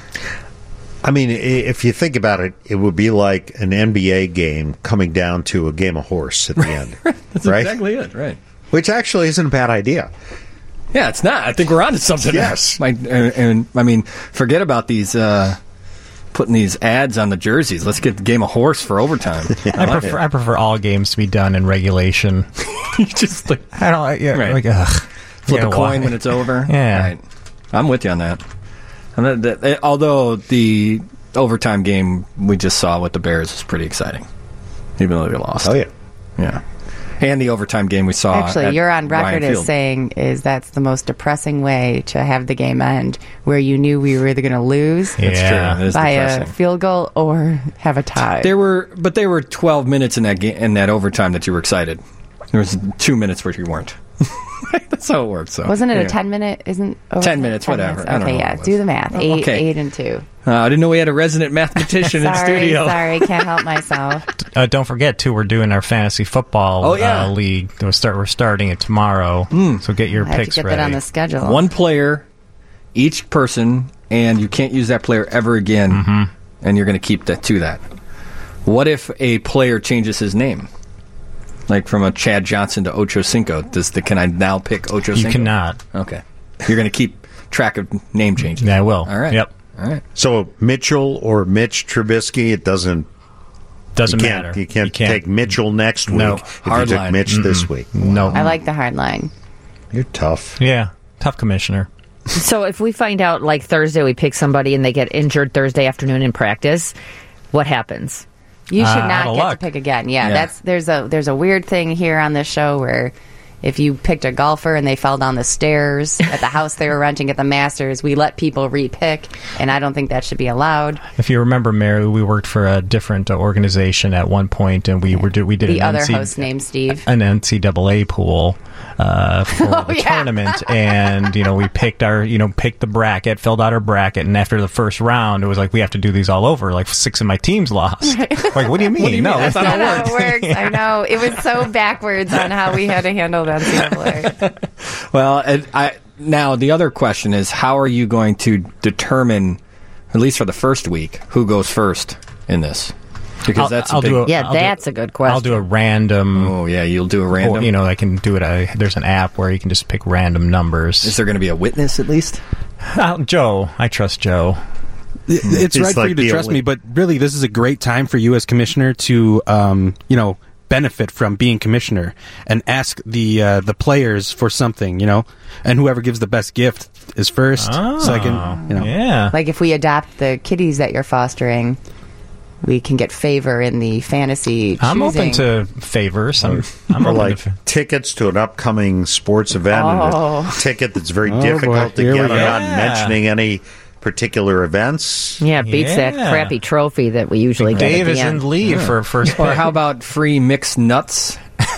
I mean, if you think about it, it would be like an NBA game coming down to a game of horse at the end. That's right? exactly it, right. Which actually isn't a bad idea. Yeah, it's not. I think we're onto something. Yes. And I mean, forget about these... putting these ads on the jerseys. Let's get the game of horse for overtime. I prefer all games to be done in regulation. Just like, I don't. Yeah, right. like ugh. Flip Yeah, a coin why? when it's over. Yeah. Right. I'm with you on that. Although the overtime game we just saw with the Bears was pretty exciting, even though they lost. Oh yeah, yeah. And the overtime game we saw. Actually, you're on record Ryan as Field. saying that's the most depressing way to have the game end, where you knew we were either going to lose That's true. It is by depressing. a field goal or have a tie. There were 12 minutes in that game, in that overtime that you were excited. There was 2 minutes where you weren't. That's how it works. So. Wasn't it anyway. a 10-minute? Isn't 10 minutes? 10 Whatever. minutes? I don't Okay, know yeah. what it was. Do the math. Okay. 8 and 2. I didn't know we had a resident mathematician in studio. Sorry, can't help myself. Don't forget too, we're doing our fantasy football league. We're starting it tomorrow. So get your I have picks to get ready. that on the schedule. One player, each person, and you can't use that player ever again. And you're going to keep that to that. What if a player changes his name? Like from a Chad Johnson to Ocho Cinco. Can I now pick Ocho Cinco? You cannot. Okay. You're going to keep track of name changes. Yeah, I will. All right. Yep. All right. So Mitchell or Mitch Trubisky, it doesn't matter. You can't take Mitchell next week No. if Hard you took line. Mitch this week. No. I like the hard line. You're tough. Yeah, tough commissioner. So if we find out, like Thursday, we pick somebody and they get injured Thursday afternoon in practice, what happens? You should out not of get luck. to pick again. Yeah, Yeah. there's a weird thing here on this show where if you picked a golfer and they fell down the stairs at the house they were renting at the Masters, we let people re-pick, and I don't think that should be allowed. If you remember, Mary, we worked for a different organization at one point, and we did The an other host named Steve. an NCAA pool for the yeah. tournament, and we picked the bracket, filled out our bracket, and after the first round, it was like we have to do these all over. Like 6 of my teams lost. Like, what do you mean? No, That's not how it works. I know. It was so backwards on how we had to handle that NCAA. Well, now the other question is, how are you going to determine, at least for the first week, who goes first in this? Because that's a good question. I'll do a random. Oh yeah, you'll do a random. I can do it. There's an app where you can just pick random numbers. Is there going to be a witness at least? Joe, I trust Joe. It's right for you to trust me, but really, this is a great time for you as commissioner to, benefit from being commissioner and ask the players for something, and whoever gives the best gift is first. Second, yeah. Like if we adopt the kitties that you're fostering, we can get favor in the fantasy. I'm open choosing. to favors. I'm or open like to tickets to an upcoming sports event and a ticket that's very difficult to Here we get. go. I'm not Yeah. mentioning any particular events. Yeah, it beats that crappy trophy that we usually get Dave at the is end. in lead for first Or pick. how about free mixed nuts?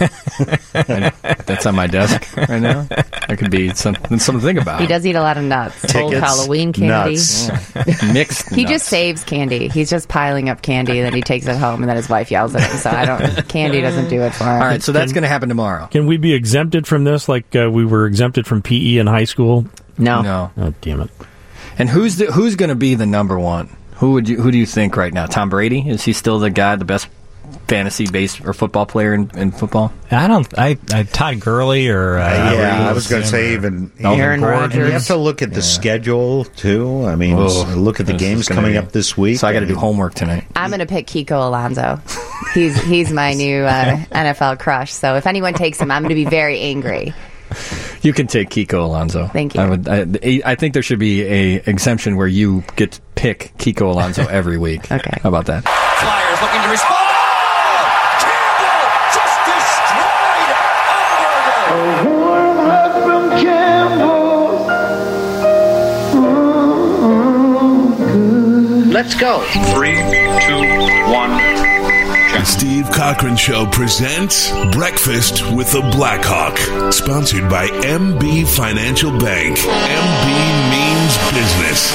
That's on my desk right now. That could be something to think about. He does eat a lot of nuts. Old Tickets, Halloween candy. nuts. Mixed He nuts. just saves candy. He's just piling up candy, then he takes it home, and then his wife yells at him. So candy doesn't do it for him. All right, so that's going to happen tomorrow. Can we be exempted from this like we were exempted from PE in high school? No. Oh, damn it. And who's going to be the number one? Who do you think right now? Tom Brady? Is he still the guy, the best fantasy base or football player in football? I Todd Gurley or I was going to say even Aaron Gordon. Rodgers. You have to look at the schedule too. I mean, look at the This games is gonna coming be- up this week. So I got to do homework tonight. I'm going to pick Kiko Alonso. He's my new NFL crush. So if anyone takes him, I'm going to be very angry. You can take Kiko Alonso. Thank you. I think there should be a exemption where you get to pick Kiko Alonso every week. Okay. How about that? Flyers looking to respond. Let's go. 3, 2, 1. Steve Cochran Show presents Breakfast with the Blackhawk, sponsored by MB Financial Bank. MB means business.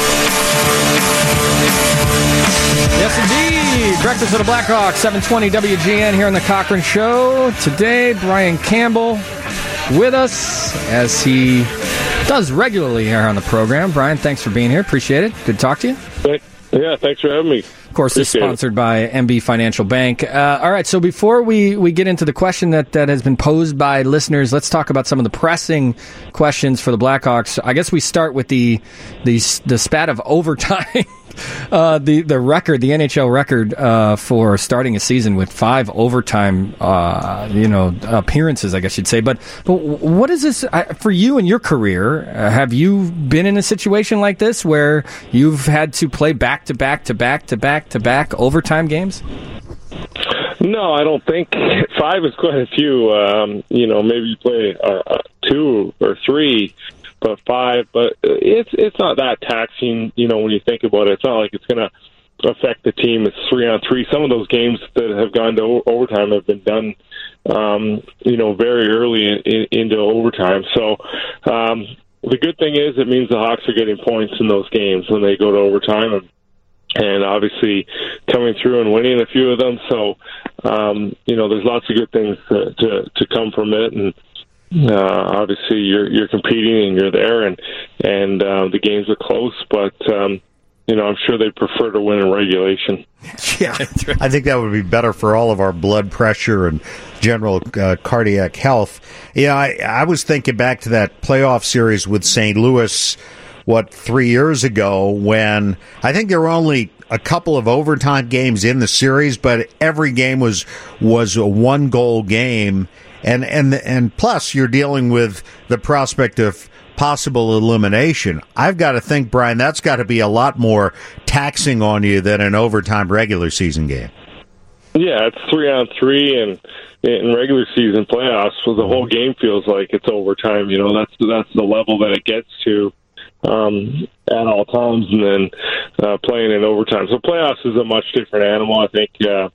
Yes, indeed. Breakfast with the Blackhawk, 720 WGN here on the Cochran Show. Today, Brian Campbell with us as he does regularly here on the program. Brian, thanks for being here. Appreciate it. Good to talk to you. Yeah, thanks for having me. Of course, this is sponsored by MB Financial Bank. All right, so before we get into the question that has been posed by listeners, let's talk about some of the pressing questions for the Blackhawks. I guess we start with the spat of overtime. The record, the NHL record for starting a season with 5 overtime, appearances, I guess you'd say. But what is this for you in your career? Have you been in a situation like this where you've had to play back to back overtime games? No, I don't think 5 is quite a few. Maybe you play 2 or 3. But 5, but it's not that taxing, when you think about it. It's not like it's going to affect the team. It's 3-on-3. Some of those games that have gone to overtime have been done, very early into overtime. So the good thing is it means the Hawks are getting points in those games when they go to overtime, and obviously coming through and winning a few of them. So, there's lots of good things to come from it, and obviously you're competing and you're there, and the games are close, but I'm sure they prefer to win in regulation. Yeah, I think that would be better for all of our blood pressure and general cardiac health. Yeah, I was thinking back to that playoff series with St. Louis, 3 years ago, when I think there were only a couple of overtime games in the series, but every game was a 1-goal game. And plus, you're dealing with the prospect of possible elimination. I've got to think, Brian, that's got to be a lot more taxing on you than an overtime regular season game. Yeah, it's 3-on-3, and in regular season playoffs, so the whole game feels like it's overtime. That's the level that it gets to at all times, and then playing in overtime. So playoffs is a much different animal. I think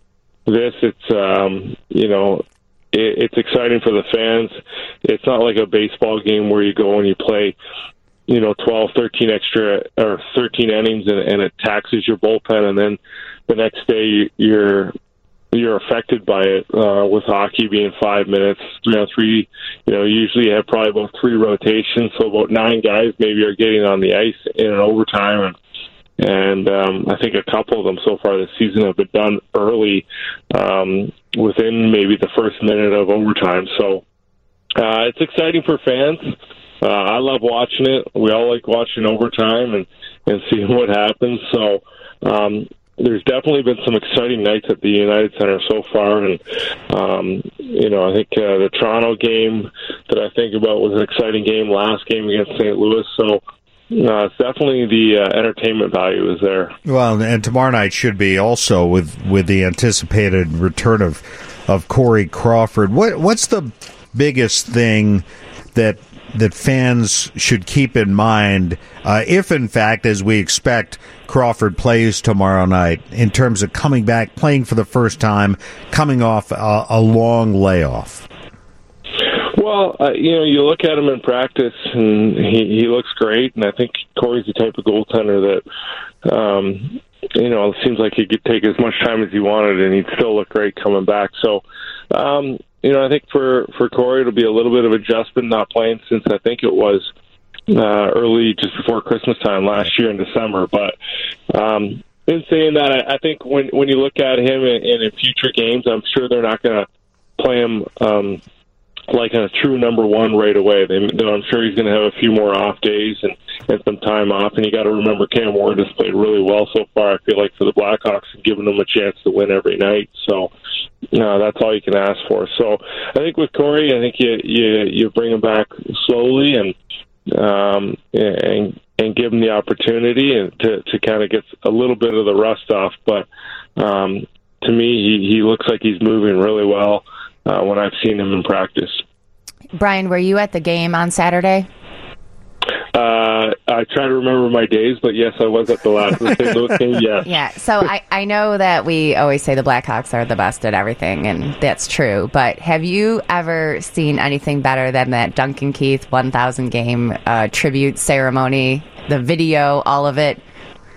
it's exciting for the fans. It's not like a baseball game where you go and you play, 12, 13 innings and it taxes your bullpen, and then the next day you're affected by it. With hockey being 5 minutes, 3-on-3, usually you have probably about 3 rotations, so about 9 guys maybe are getting on the ice in an overtime, and I think a couple of them so far this season have been done early, within maybe the first minute of overtime. So it's exciting for fans. I love watching it. We all like watching overtime and seeing what happens. So there's definitely been some exciting nights at the United Center so far. And, I think the Toronto game that I think about was an exciting game, last game against St. Louis. So it's definitely the entertainment value is there. Well, and tomorrow night should be also with the anticipated return of Corey Crawford. What's the biggest thing that fans should keep in mind if, in fact, as we expect, Crawford plays tomorrow night, in terms of coming back, playing for the first time, coming off a long layoff? Well, you look at him in practice, and he looks great, and I think Corey's the type of goaltender that, it seems like he could take as much time as he wanted, and he'd still look great coming back. So, I think for Corey, it'll be a little bit of adjustment not playing since I think it was early, just before Christmas time last year in December. But in saying that, I think when you look at him in future games, I'm sure they're not going to play him like a true number one right away. I'm sure he's going to have a few more off days and some time off. And you got to remember, Cam Ward has played really well so far, I feel like, for the Blackhawks, and giving them a chance to win every night. So that's all you can ask for. So I think with Corey, I think you bring him back slowly and give him the opportunity and to kind of get a little bit of the rust off. But to me, he looks like he's moving really well when I've seen him in practice. Brian, were you at the game on Saturday? I try to remember my days, but yes, I was at the last St. Louis game, yes. Yeah, so I know that we always say the Blackhawks are the best at everything, and that's true, but have you ever seen anything better than that Duncan Keith 1,000 game tribute ceremony, the video, all of it?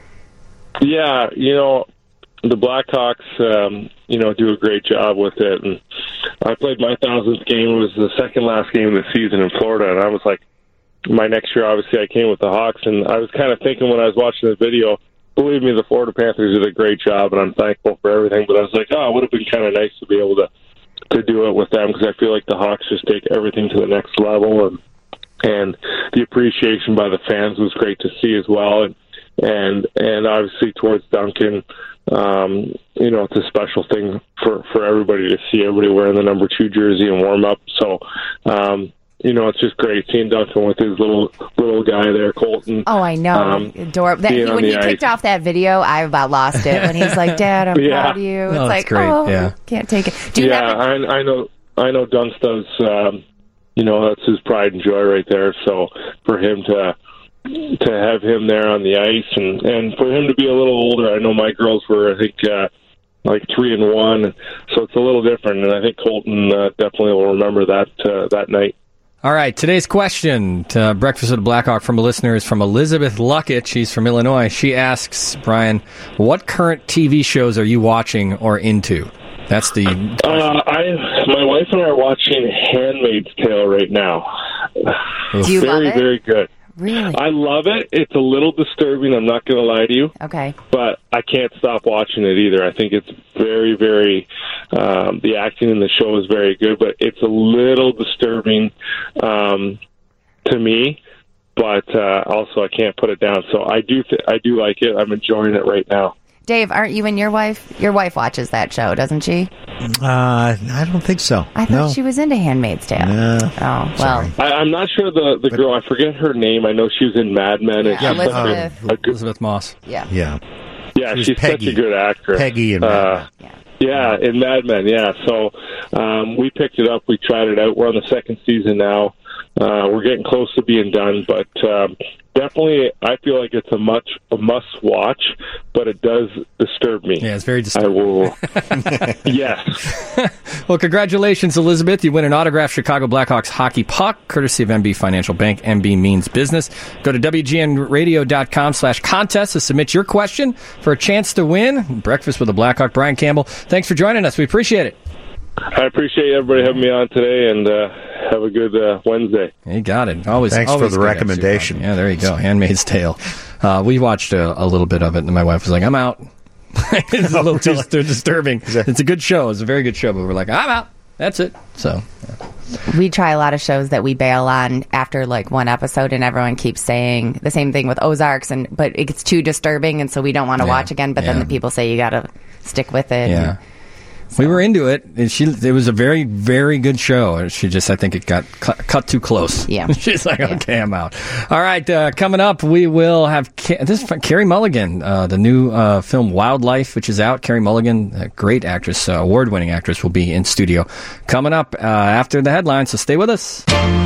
Yeah, the Blackhawks, do a great job with it, and I played my 1,000th game. It was the second last game of the season in Florida, and I was like, my next year, obviously, I came with the Hawks, and I was kind of thinking when I was watching the video, believe me, the Florida Panthers did a great job, and I'm thankful for everything, but I was like, it would have been kind of nice to be able to do it with them, because I feel like the Hawks just take everything to the next level, and the appreciation by the fans was great to see as well, and obviously towards Duncan, it's a special thing for everybody to see everybody wearing the number 2 jersey and warm up, so it's just great seeing Duncan with his little guy there, Colton. Oh, I know. Adorable. When he kicked off that video, I about lost it. When he's like, "Dad, I'm proud of you." It's like, great. Can't take it. I know Dunce does. That's his pride and joy right there. So for him to have him there on the ice and for him to be a little older, I know my girls were, I think, like 3 and 1, so it's a little different. And I think Colton definitely will remember that night. All right, today's question to Breakfast with the Blackhawk from a listener is from Elizabeth Luckett. She's from Illinois. She asks, Brian, what current TV shows are you watching or into? That's the my wife and I are watching Handmaid's Tale right now. Do you love it? Very good. Really? I love it. It's a little disturbing, I'm not going to lie to you. Okay. But I can't stop watching it either. I think it's very, very, the acting in the show is very good, but it's a little disturbing to me, but also I can't put it down. So I do like it. I'm enjoying it right now. Dave, aren't you and your wife? Your wife watches that show, doesn't she? I don't think so. I thought she was into Handmaid's Tale. No. Oh, well. I'm not sure the girl. I forget her name. I know she was in Mad Men. Elizabeth Moss. Yeah. Yeah, she's Peggy. Such a good actress. Peggy in Mad Men. Yeah, in Mad Men, yeah. So we picked it up. We tried it out. We're on the second season now. We're getting close to being done, but definitely I feel like it's a must-watch, but it does disturb me. Yeah, it's very disturbing. I will. Yes. Well, congratulations, Elizabeth. You win an autographed Chicago Blackhawks hockey puck, courtesy of MB Financial Bank. MB means business. Go to WGNradio.com/contest to submit your question for a chance to win. Breakfast with the Blackhawk. Brian Campbell, thanks for joining us. We appreciate it. I appreciate everybody having me on today, and have a good Wednesday. You got it. Thanks for the recommendation. Yeah, there you go. Handmaid's Tale. We watched a little bit of it, and my wife was like, I'm out. It's a little too disturbing. It's a good show. It's a very good show, but we're like, I'm out. That's it. So, we try a lot of shows that we bail on after like one episode, and everyone keeps saying the same thing with Ozarks, but it gets too disturbing, and so we don't want to watch again. But then the people say you got to stick with it. Yeah. We were into it. It was a very, very good show. She just, I think it got cut too close. Yeah. She's like, okay, I'm out. All right, coming up, we will have Carey Mulligan, the new film Wildlife, which is out. Carey Mulligan, a great actress, award-winning actress, will be in studio. Coming up after the headlines, so stay with us.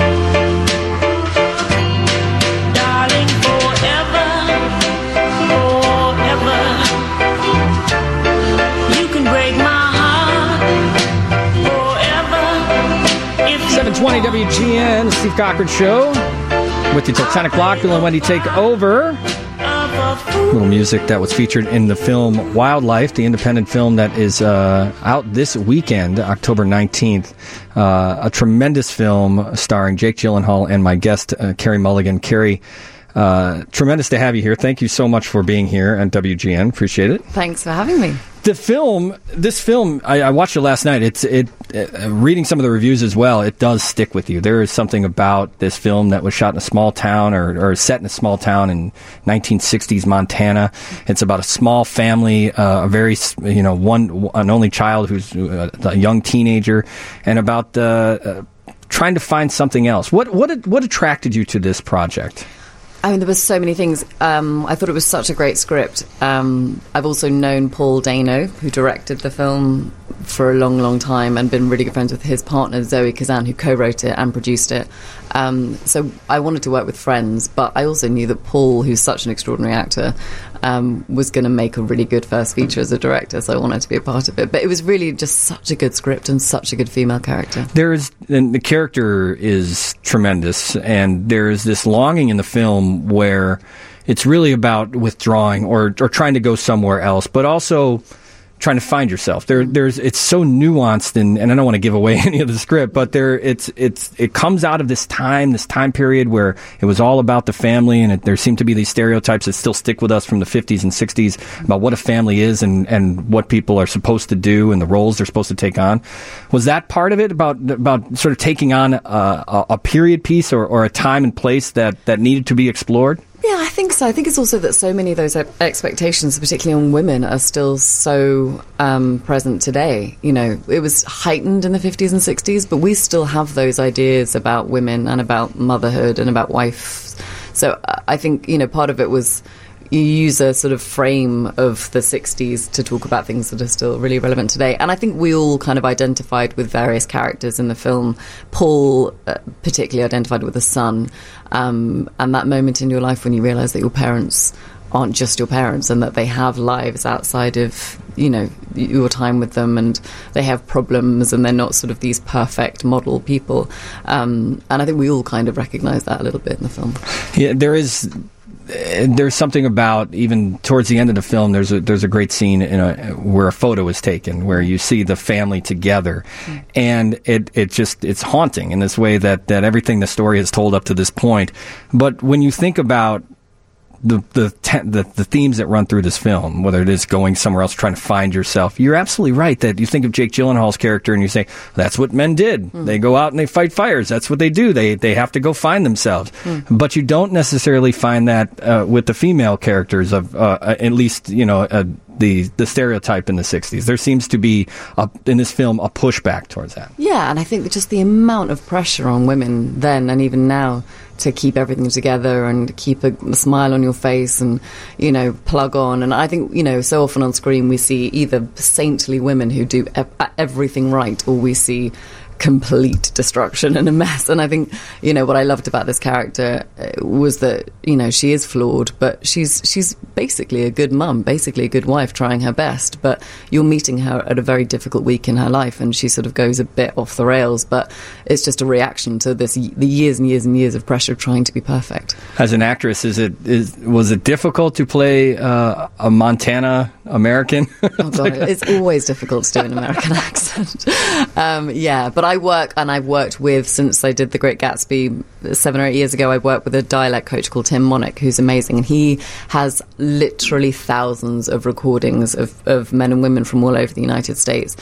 WGN, the Steve Cochran Show. With you till 10 o'clock. Bill and Wendy take over. Little music that was featured in the film Wildlife, the independent film that is out this weekend, October 19th. A tremendous film starring Jake Gyllenhaal and my guest, Carey Mulligan. Carey, tremendous to have you here. Thank you so much for being here at WGN. Appreciate it. Thanks for having me. This film, I watched it last night. Reading some of the reviews as well, it does stick with you. There is something about this film that was shot in a small town or set in a small town in 1960s Montana. It's about a small family, a very, an only child who's a young teenager, and about trying to find something else. What attracted you to this project? I mean, there were so many things. I thought it was such a great script. I've also known Paul Dano, who directed the film, for a long, long time, and been really good friends with his partner, Zoe Kazan, who co-wrote it and produced it. So I wanted to work with friends, but I also knew that Paul, who's such an extraordinary actor, was going to make a really good first feature as a director, so I wanted to be a part of it. But it was really just such a good script and such a good female character. And the character is tremendous, and there is this longing in the film where it's really about withdrawing or trying to go somewhere else, but also trying to find yourself. It's so nuanced, and I don't want to give away any of the script, but it comes out of this time period where it was all about the family, and there seem to be these stereotypes that still stick with us from the 50s and 60s about what a family is and what people are supposed to do and the roles they're supposed to take on. Was that part of it, about sort of taking on a period piece or a time and place that needed to be explored? Yeah, I think so. I think it's also that so many of those expectations, particularly on women, are still so present today. You know, it was heightened in the 50s and 60s, but we still have those ideas about women and about motherhood and about wives. So I think, you know, part of it was you use a sort of frame of the 60s to talk about things that are still really relevant today. And I think we all kind of identified with various characters in the film. Paul particularly identified with the son, and that moment in your life when you realise that your parents aren't just your parents and that they have lives outside of, you know, your time with them, and they have problems and they're not sort of these perfect model people. And I think we all kind of recognise that a little bit in the film. Yeah, there's something about, even towards the end of the film, there's a great scene where a photo is taken where you see the family together, and it's haunting in this way that everything the story has told up to this point. But when you think about the themes that run through this film, whether it is going somewhere else, trying to find yourself, you're absolutely right that you think of Jake Gyllenhaal's character and you say, that's what men did. They go out and they fight fires. That's what they do. They have to go find themselves. But you don't necessarily find that with the female characters of at least, you know, the stereotype in the 60s. There seems to be, in this film, a pushback towards that. Yeah, and I think that just the amount of pressure on women then and even now to keep everything together and keep a smile on your face and, you know, plug on. And I think, you know, so often on screen we see either saintly women who do everything right, or we see complete destruction and a mess. And I think, you know, what I loved about this character was that, you know, she is flawed, but she's basically a good mum, basically a good wife, trying her best. But you're meeting her at a very difficult week in her life, and she sort of goes a bit off the rails. But it's just a reaction to the years and years and years of pressure of trying to be perfect. As an actress, was it difficult to play a Montana American? Oh God, it's always difficult to do an American accent. Yeah, but I've worked with, since I did The Great Gatsby 7 or 8 years ago, I worked with a dialect coach called Tim Monick, who's amazing, and he has literally thousands of recordings of men and women from all over the United States.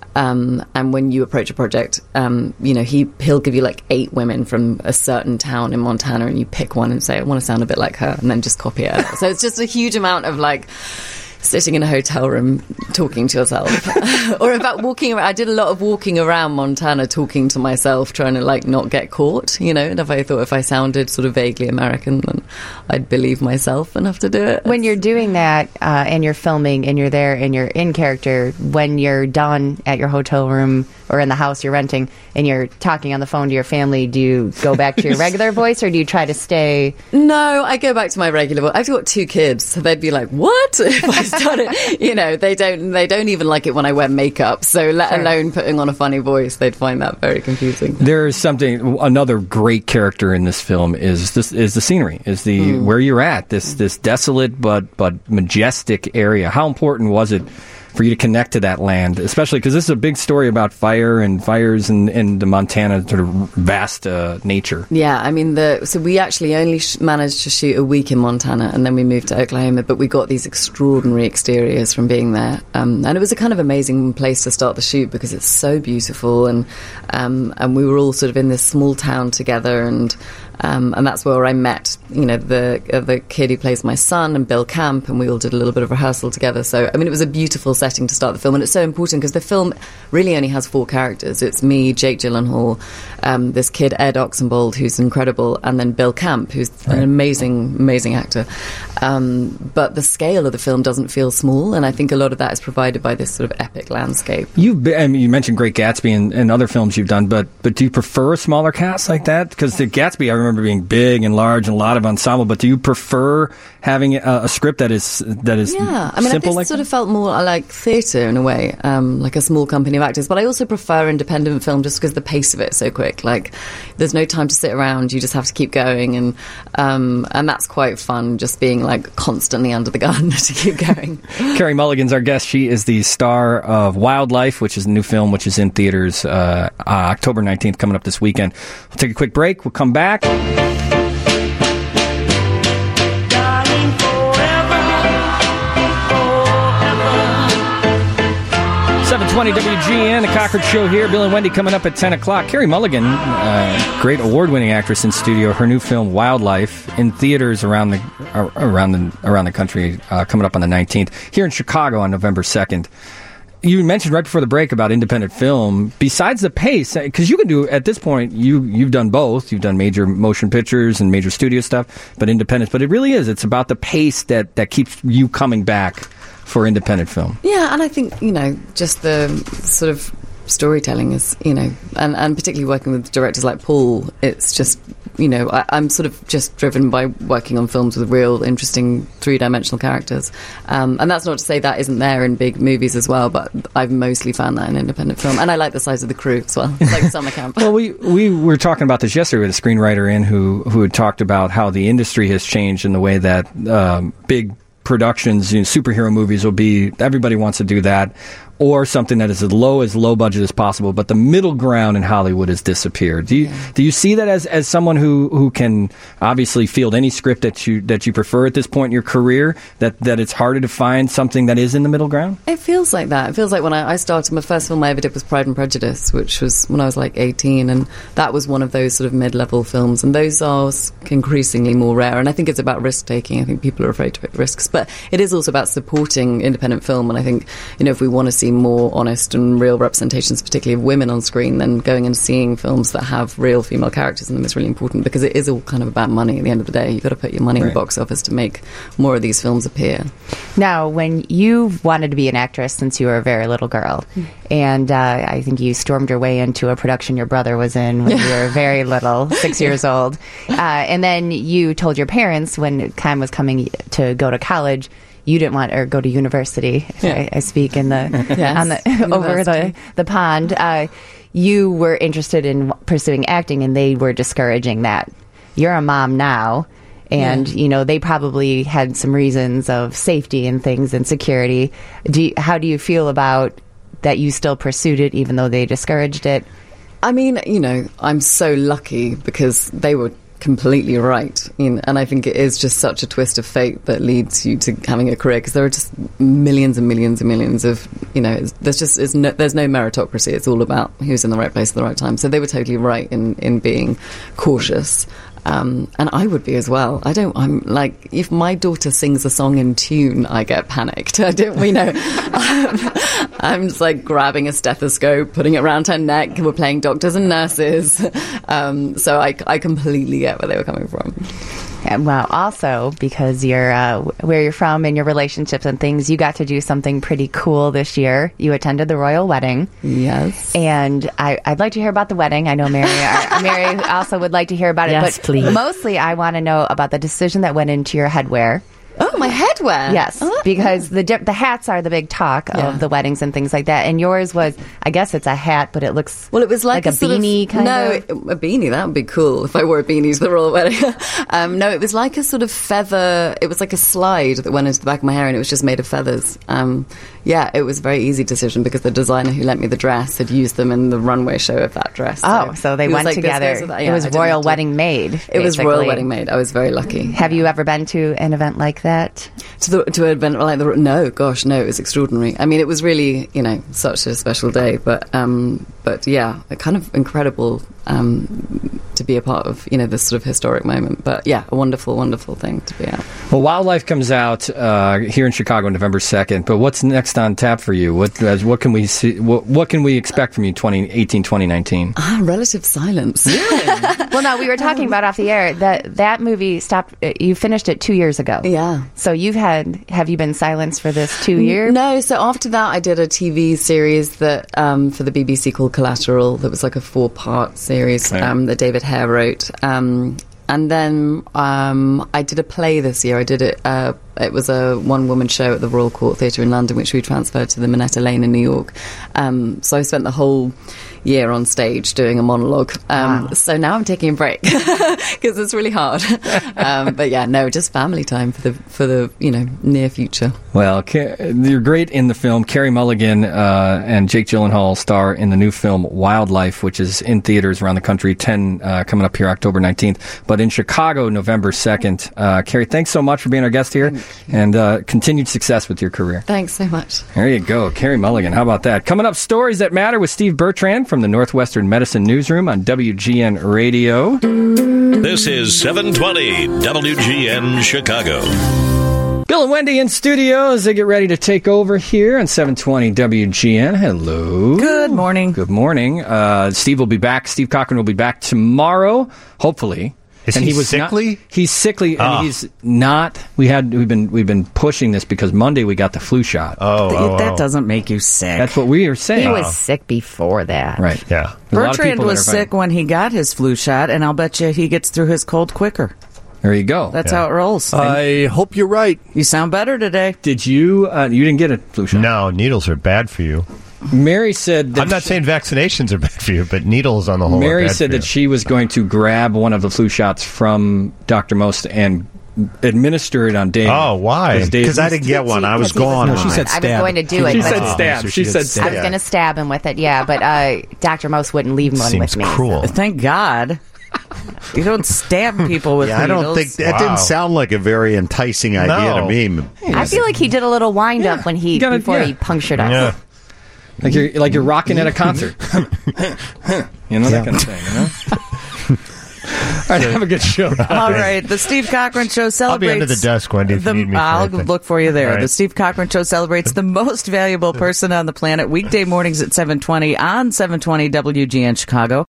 And when you approach a project, you know, he'll give you like 8 women from a certain town in Montana, and you pick one and say, I want to sound a bit like her, and then just copy it. So it's just a huge amount of like sitting in a hotel room talking to yourself or about walking around. I did a lot of walking around Montana talking to myself, trying to like not get caught, you know. And if I thought if I sounded sort of vaguely American, then I'd believe myself enough to do it. When you're doing that and you're filming and you're there and you're in character, when you're done at your hotel room or in the house you're renting and you're talking on the phone to your family, do you go back to your regular voice, or do you try to stay? No, I go back to my regular voice. I've got 2 kids, so they'd be like, what? If I started, you know, they don't even like it when I wear makeup, so let alone putting on a funny voice. They'd find that very confusing. There's another great character in this film is the scenery, is the where you're at, this desolate but majestic area. How important was it for you to connect to that land, especially because this is a big story about fires and the Montana sort of vast nature? Yeah, I mean, so we actually only managed to shoot a week in Montana, and then we moved to Oklahoma, but we got these extraordinary exteriors from being there. And it was a kind of amazing place to start the shoot because it's so beautiful, and we were all sort of in this small town together, and And that's where I met, the kid who plays my son and Bill Camp, and we all did a little bit of rehearsal together. So, I mean, it was a beautiful setting to start the film, and it's so important because the film really only has 4 characters. It's me, Jake Gyllenhaal, this kid, Ed Oxenbould, who's incredible, and then Bill Camp, who's an amazing, amazing actor. But the scale of the film doesn't feel small, and I think a lot of that is provided by this sort of epic landscape. You mentioned Great Gatsby and other films you've done, but do you prefer a smaller cast like that? Because the Gatsby, I remember being big and large and a lot of ensemble, but do you prefer having a script that is simple? This sort of felt more like theatre in a way, like a small company of actors. But I also prefer independent film just because the pace of it is so quick. Like, there's no time to sit around; you just have to keep going, and that's quite fun. Just being like constantly under the gun to keep going. Carey Mulligan's our guest. She is the star of Wildlife, which is a new film which is in theaters October 19th, coming up this weekend. We'll take a quick break. We'll come back. 720 WGN, the Cochran Show here. Bill and Wendy coming up at 10 o'clock. Carey Mulligan, great award-winning actress in studio. Her new film, Wildlife, in theaters around the country, coming up on the 19th. Here in Chicago on November 2nd. You mentioned right before the break about independent film. Besides the pace, because you can do, at this point, you've done both. You've done major motion pictures and major studio stuff, but independence. But it really is. It's about the pace that keeps you coming back for independent film. Yeah, and I think, just the sort of storytelling is, and particularly working with directors like Paul, it's just, I'm sort of just driven by working on films with real, interesting, three-dimensional characters. And that's not to say that isn't there in big movies as well, but I've mostly found that in independent film. And I like the size of the crew as well, like Summer Camp. Well, we were talking about this yesterday with a screenwriter who had talked about how the industry has changed in the way that big productions, superhero movies will be, everybody wants to do that, or something that is as low budget as possible, but the middle ground in Hollywood has disappeared. Do you see that as someone who can obviously field any script that you prefer at this point in your career, that it's harder to find something that is in the middle ground? It feels like that. It feels like when I started, my first film I ever did was Pride and Prejudice, which was when I was like 18, and that was one of those sort of mid-level films, and those are increasingly more rare, and I think it's about risk-taking. I think people are afraid to take risks, but it is also about supporting independent film, and I think, if we want to see more honest and real representations, particularly of women on screen, then going and seeing films that have real female characters in them is really important, because it is all kind of about money at the end of the day. You've got to put your money in the box office to make more of these films appear. Now, when you wanted to be an actress since you were a very little girl, and I think you stormed your way into a production your brother was in when you were very little, 6 years old, and then you told your parents when time was coming to go to college, you didn't want or go to university. Yeah. I speak in the yes, on the over the pond. You were interested in pursuing acting, and they were discouraging that. You're a mom now, and they probably had some reasons of safety and things and security. How do you feel about that? You still pursued it, even though they discouraged it. I mean, I'm so lucky because they were completely right, and I think it is just such a twist of fate that leads you to having a career, because there are just millions and millions and millions of there's no meritocracy. It's all about who's in the right place at the right time. So they were totally right in being cautious. And I would be as well. I'm like, if my daughter sings a song in tune, I get panicked. I'm just like grabbing a stethoscope, putting it around her neck. We're playing doctors and nurses. So I completely get where they were coming from. And well, also because you're where you're from and your relationships and things, you got to do something pretty cool this year. You attended the royal wedding. Yes. And I'd like to hear about the wedding. I know Mary also would like to hear about it. Yes, but please. Mostly I want to know about the decision that went into your headwear. Oh, my headwear? Yes, because the hats are the big talk of the weddings and things like that. And yours was, I guess it's a hat, but it looks it was like a beanie kind of. No, a beanie, that would be cool if I wore a beanie to the royal wedding. No, it was like a sort of feather, it was like a slide that went into the back of my hair, and it was just made of feathers. It was a very easy decision because the designer who lent me the dress had used them in the runway show of that dress. So they went together. It was royal wedding made. It was royal wedding made. I was very lucky. Have you ever been to an event like that? To an event like no, it was extraordinary. I mean, it was really, such a special day, but yeah, a kind of incredible to be a part of, this sort of historic moment. But yeah, a wonderful, wonderful thing to be out. Well, Wildlife comes out here in Chicago on November 2nd. But what's next on tap for you? What can we see? What can we expect from you 2018, 2019? Relative silence. Well, no, we were talking about off the air that movie stopped. You finished it 2 years ago. Yeah. So have you been silenced for this 2 years? No. So after that, I did a TV series that for the BBC called Collateral. That was like a 4-part series that David Hare wrote. And then I did a play this year. I did it. It was a one-woman show at the Royal Court Theatre in London, which we transferred to the Minetta Lane in New York. So I spent the whole year on stage doing a monologue. Wow. So now I'm taking a break because it's really hard. But yeah, no, just family time for the near future. Well, you're great in the film. Carey Mulligan and Jake Gyllenhaal star in the new film Wildlife, which is in theaters around the country. 10 coming up here October 19th, but in Chicago November 2nd. Carey, thanks so much for being our guest here, and continued success with your career. Thanks so much. There you go, Carey Mulligan. How about that? Coming up, Stories That Matter with Steve Bertrand from the Northwestern Medicine Newsroom on WGN Radio. This is 720 WGN Chicago. Bill and Wendy in studio as they get ready to take over here on 720 WGN. Hello. Good morning. Good morning. Steve will be back. Steve Cochran will be back tomorrow, hopefully. Is he sickly? He's sickly, and he's not. We've been pushing this because Monday we got the flu shot. That doesn't make you sick. That's what we are saying. He was sick before that. Right. Yeah. Bertrand was sick when he got his flu shot, and I'll bet you he gets through his cold quicker. There you go. That's how it rolls. I hope you're right. You sound better today. Did you? You didn't get a flu shot? No, needles are bad for you. Mary said that I'm not saying vaccinations are bad for you, but needles on the whole Mary are bad said for that you. she was going to grab one of the flu shots from Dr. Most and administer it on Dave. Oh, why? Because I didn't get one. I was gone. No, she said I stab. was going to do it. She but said stab. She said stab. I was going to stab him with it, yeah, but Dr. Most wouldn't leave one with me. Cruel. Thank God. You don't stab people with needles. I don't think that didn't sound like a very enticing idea to me. I feel like he did a little wind up when he punctured us. Yeah. Like you're rocking at a concert. That kind of thing, All right, have a good show. All right, the Steve Cochran Show celebrates... I'll be under the desk, Wendy, if you need me for I'll anything. look for you there. All right. The Steve Cochran Show celebrates the most valuable person on the planet, weekday mornings at 7:20 on 720 WGN Chicago.